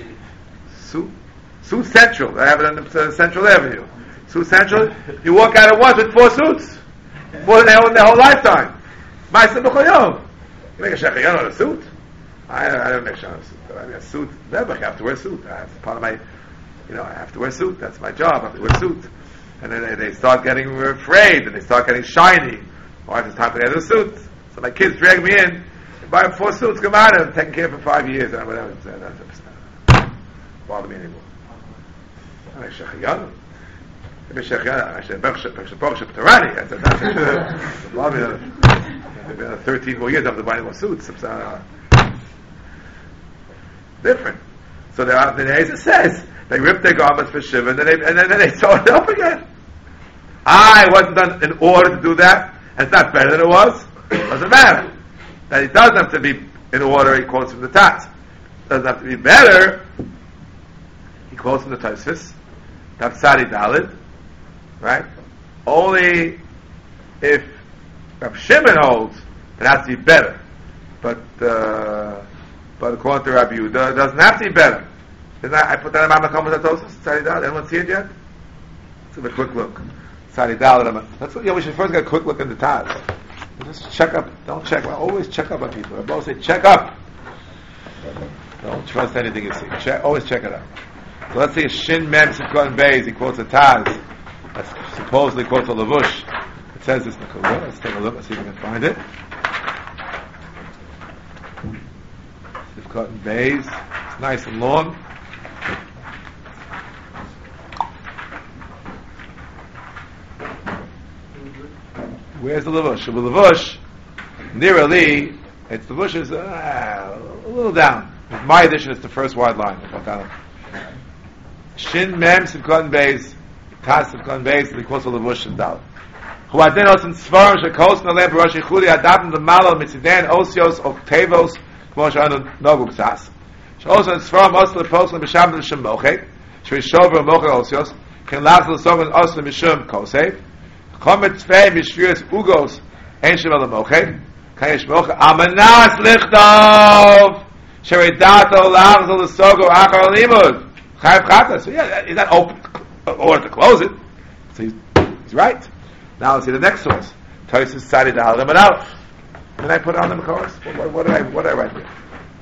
Suit Central. I have it on Central Avenue. Suit Central, you walk out at once with 4 suits. More than their whole lifetime. Ma'aseh b'chol yom. You make a shechayon on a suit? I don't make shechayon on a suit. I mean, a suit, never, you have to wear a suit. That's part of my, I have to wear a suit. That's my job. I have to wear a suit. And then they start getting afraid, and they start getting shiny. My wife, it's time to get a suit. So my kids drag me in, buy 4 suits, come out, and I'm taking care for 5 years, and whatever. That doesn't bother me anymore. I make shechayon. I make shechayon. Actually, Baruch Tarani. That's bother me. I've been 13 more years after buying more suits. It's different. So the Nezer says they ripped their garments for Shiva, and then they sew it up again. It wasn't done in order to do that, and it's not better than it was. It doesn't matter. That it doesn't have to be in order. He quotes from the Tat. It doesn't have to be better. He quotes from the Tosfos. Tapsari Dalid, right? Only if Rav Shimon holds it has to be better, but according to Rabbi Yehuda, it doesn't have to be better. I put that in my Makom Tosfos. Tzadi Daled. Anyone see it yet? Let's have a quick look. Tzadi Daled. That's what. We should first get a quick look in the Taz. Just check up. Don't check. Always check up on people. I both say check up. Don't trust anything you see. Always check it out. So let's see. Shin Mem Simchon Beis. He quotes a Taz. That's supposedly quotes a Lavush. It says this in the Kavod. Let's take a look. Let's see if we can find it. Simchon Beis. It's nice and long. Where's the Lavush? The Lavush, near Ali, the Lavush is a little down. With my edition, it's the first wide line. Shin Mem Simchon Beis, Tas Simchon Beis, and he calls the Lavush and Dal. Who are then also in Svarim, Shekos, Nalem, Rosh Yechudi, Adapim, the Malal, Mitzidan, Osios, Oktavos, Kmo Shanu, Noguk Sas. Also in Svarim, also the Posel, Misham, the Shemoche, Shvishover, Moche Osios, can last the Sogan, also Mishum, Kosev, Komet Tzvei Mishvius Ugos Ein Shem Al Moche Kayesh Moche Amanas Lichtov Sheridato Lachzol L'Sogo Achar Limud Chayav Chata. So he's not open order to close it. So he's right. Now let's see the next source. Tosfos Tzadi Daled Amud Aleph. Did I put on the Makoros? What did I write there?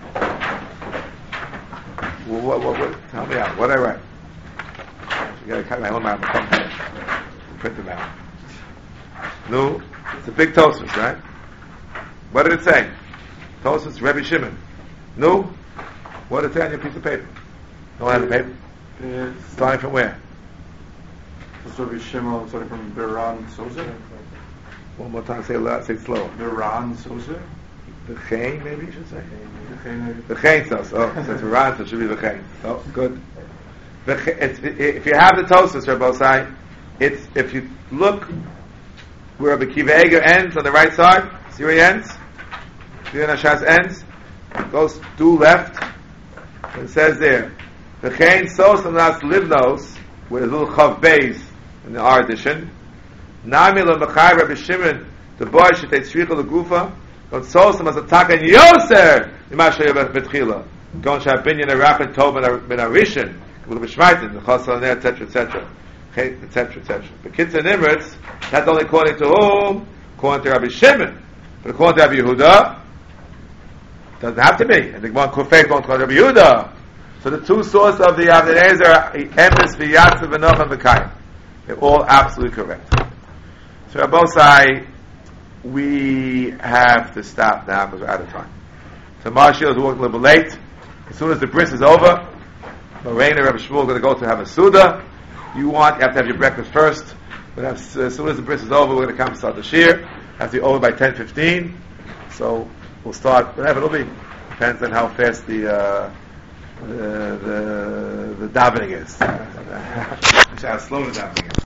What? Tell me out. What did I write? You gotta cut my own mouth. Print them out. No, it's a big Tosfos, right? What did it say? Tosfos, Rebbe Shimon. No, what did it say on your piece of paper? No one has a paper? Starting from where? It's Rebbe Shimon, starting from Beran Sozer. One more time, say it slower. Beran Sozer? The Chain, maybe you should say? The Chain sauce. Oh, so it's Beran, so it should be the Chain. Oh, good. If you have the Tosfos, Rebbe Osai, it's, if you look where the Kiva Eger ends on the right side, see where he ends? See where Nashas ends? Goes due left, and it says there, V'chein sos anas livnos, with a little chav beis in the R edition, Nami lo mechai Rabbi Shimon, the boy shetei tzricha l'gufa, gon sos as atakan yoser, imasha yabach betchila, gon shabinyan arachin tov ben arishin, k'vul b'shmaitin, the chasal ner, etc. Etc. The kids and Nimritz, that's only according to whom? According to Rabbi Shimon. But according to Rabbi Yehuda, doesn't have to be. And the one Kufay won't call Rabbi Yehuda. So the two sources of the Avnei are Emes v'Yatzav v'Nochem v'Kayim. They're all absolutely correct. So Rabbosai, we have to stop now because we're out of time. So Marshall is working a little bit late. As soon as the bris is over, Lorraine and Rabbi Shmuel are going to go to have a Suda. You have to have your breakfast first. But as soon as the bris is over, we're going to come start the shir. Have to be over by 10:15. So we'll start whenever it'll be. Depends on how fast the davening is. How slow the davening is.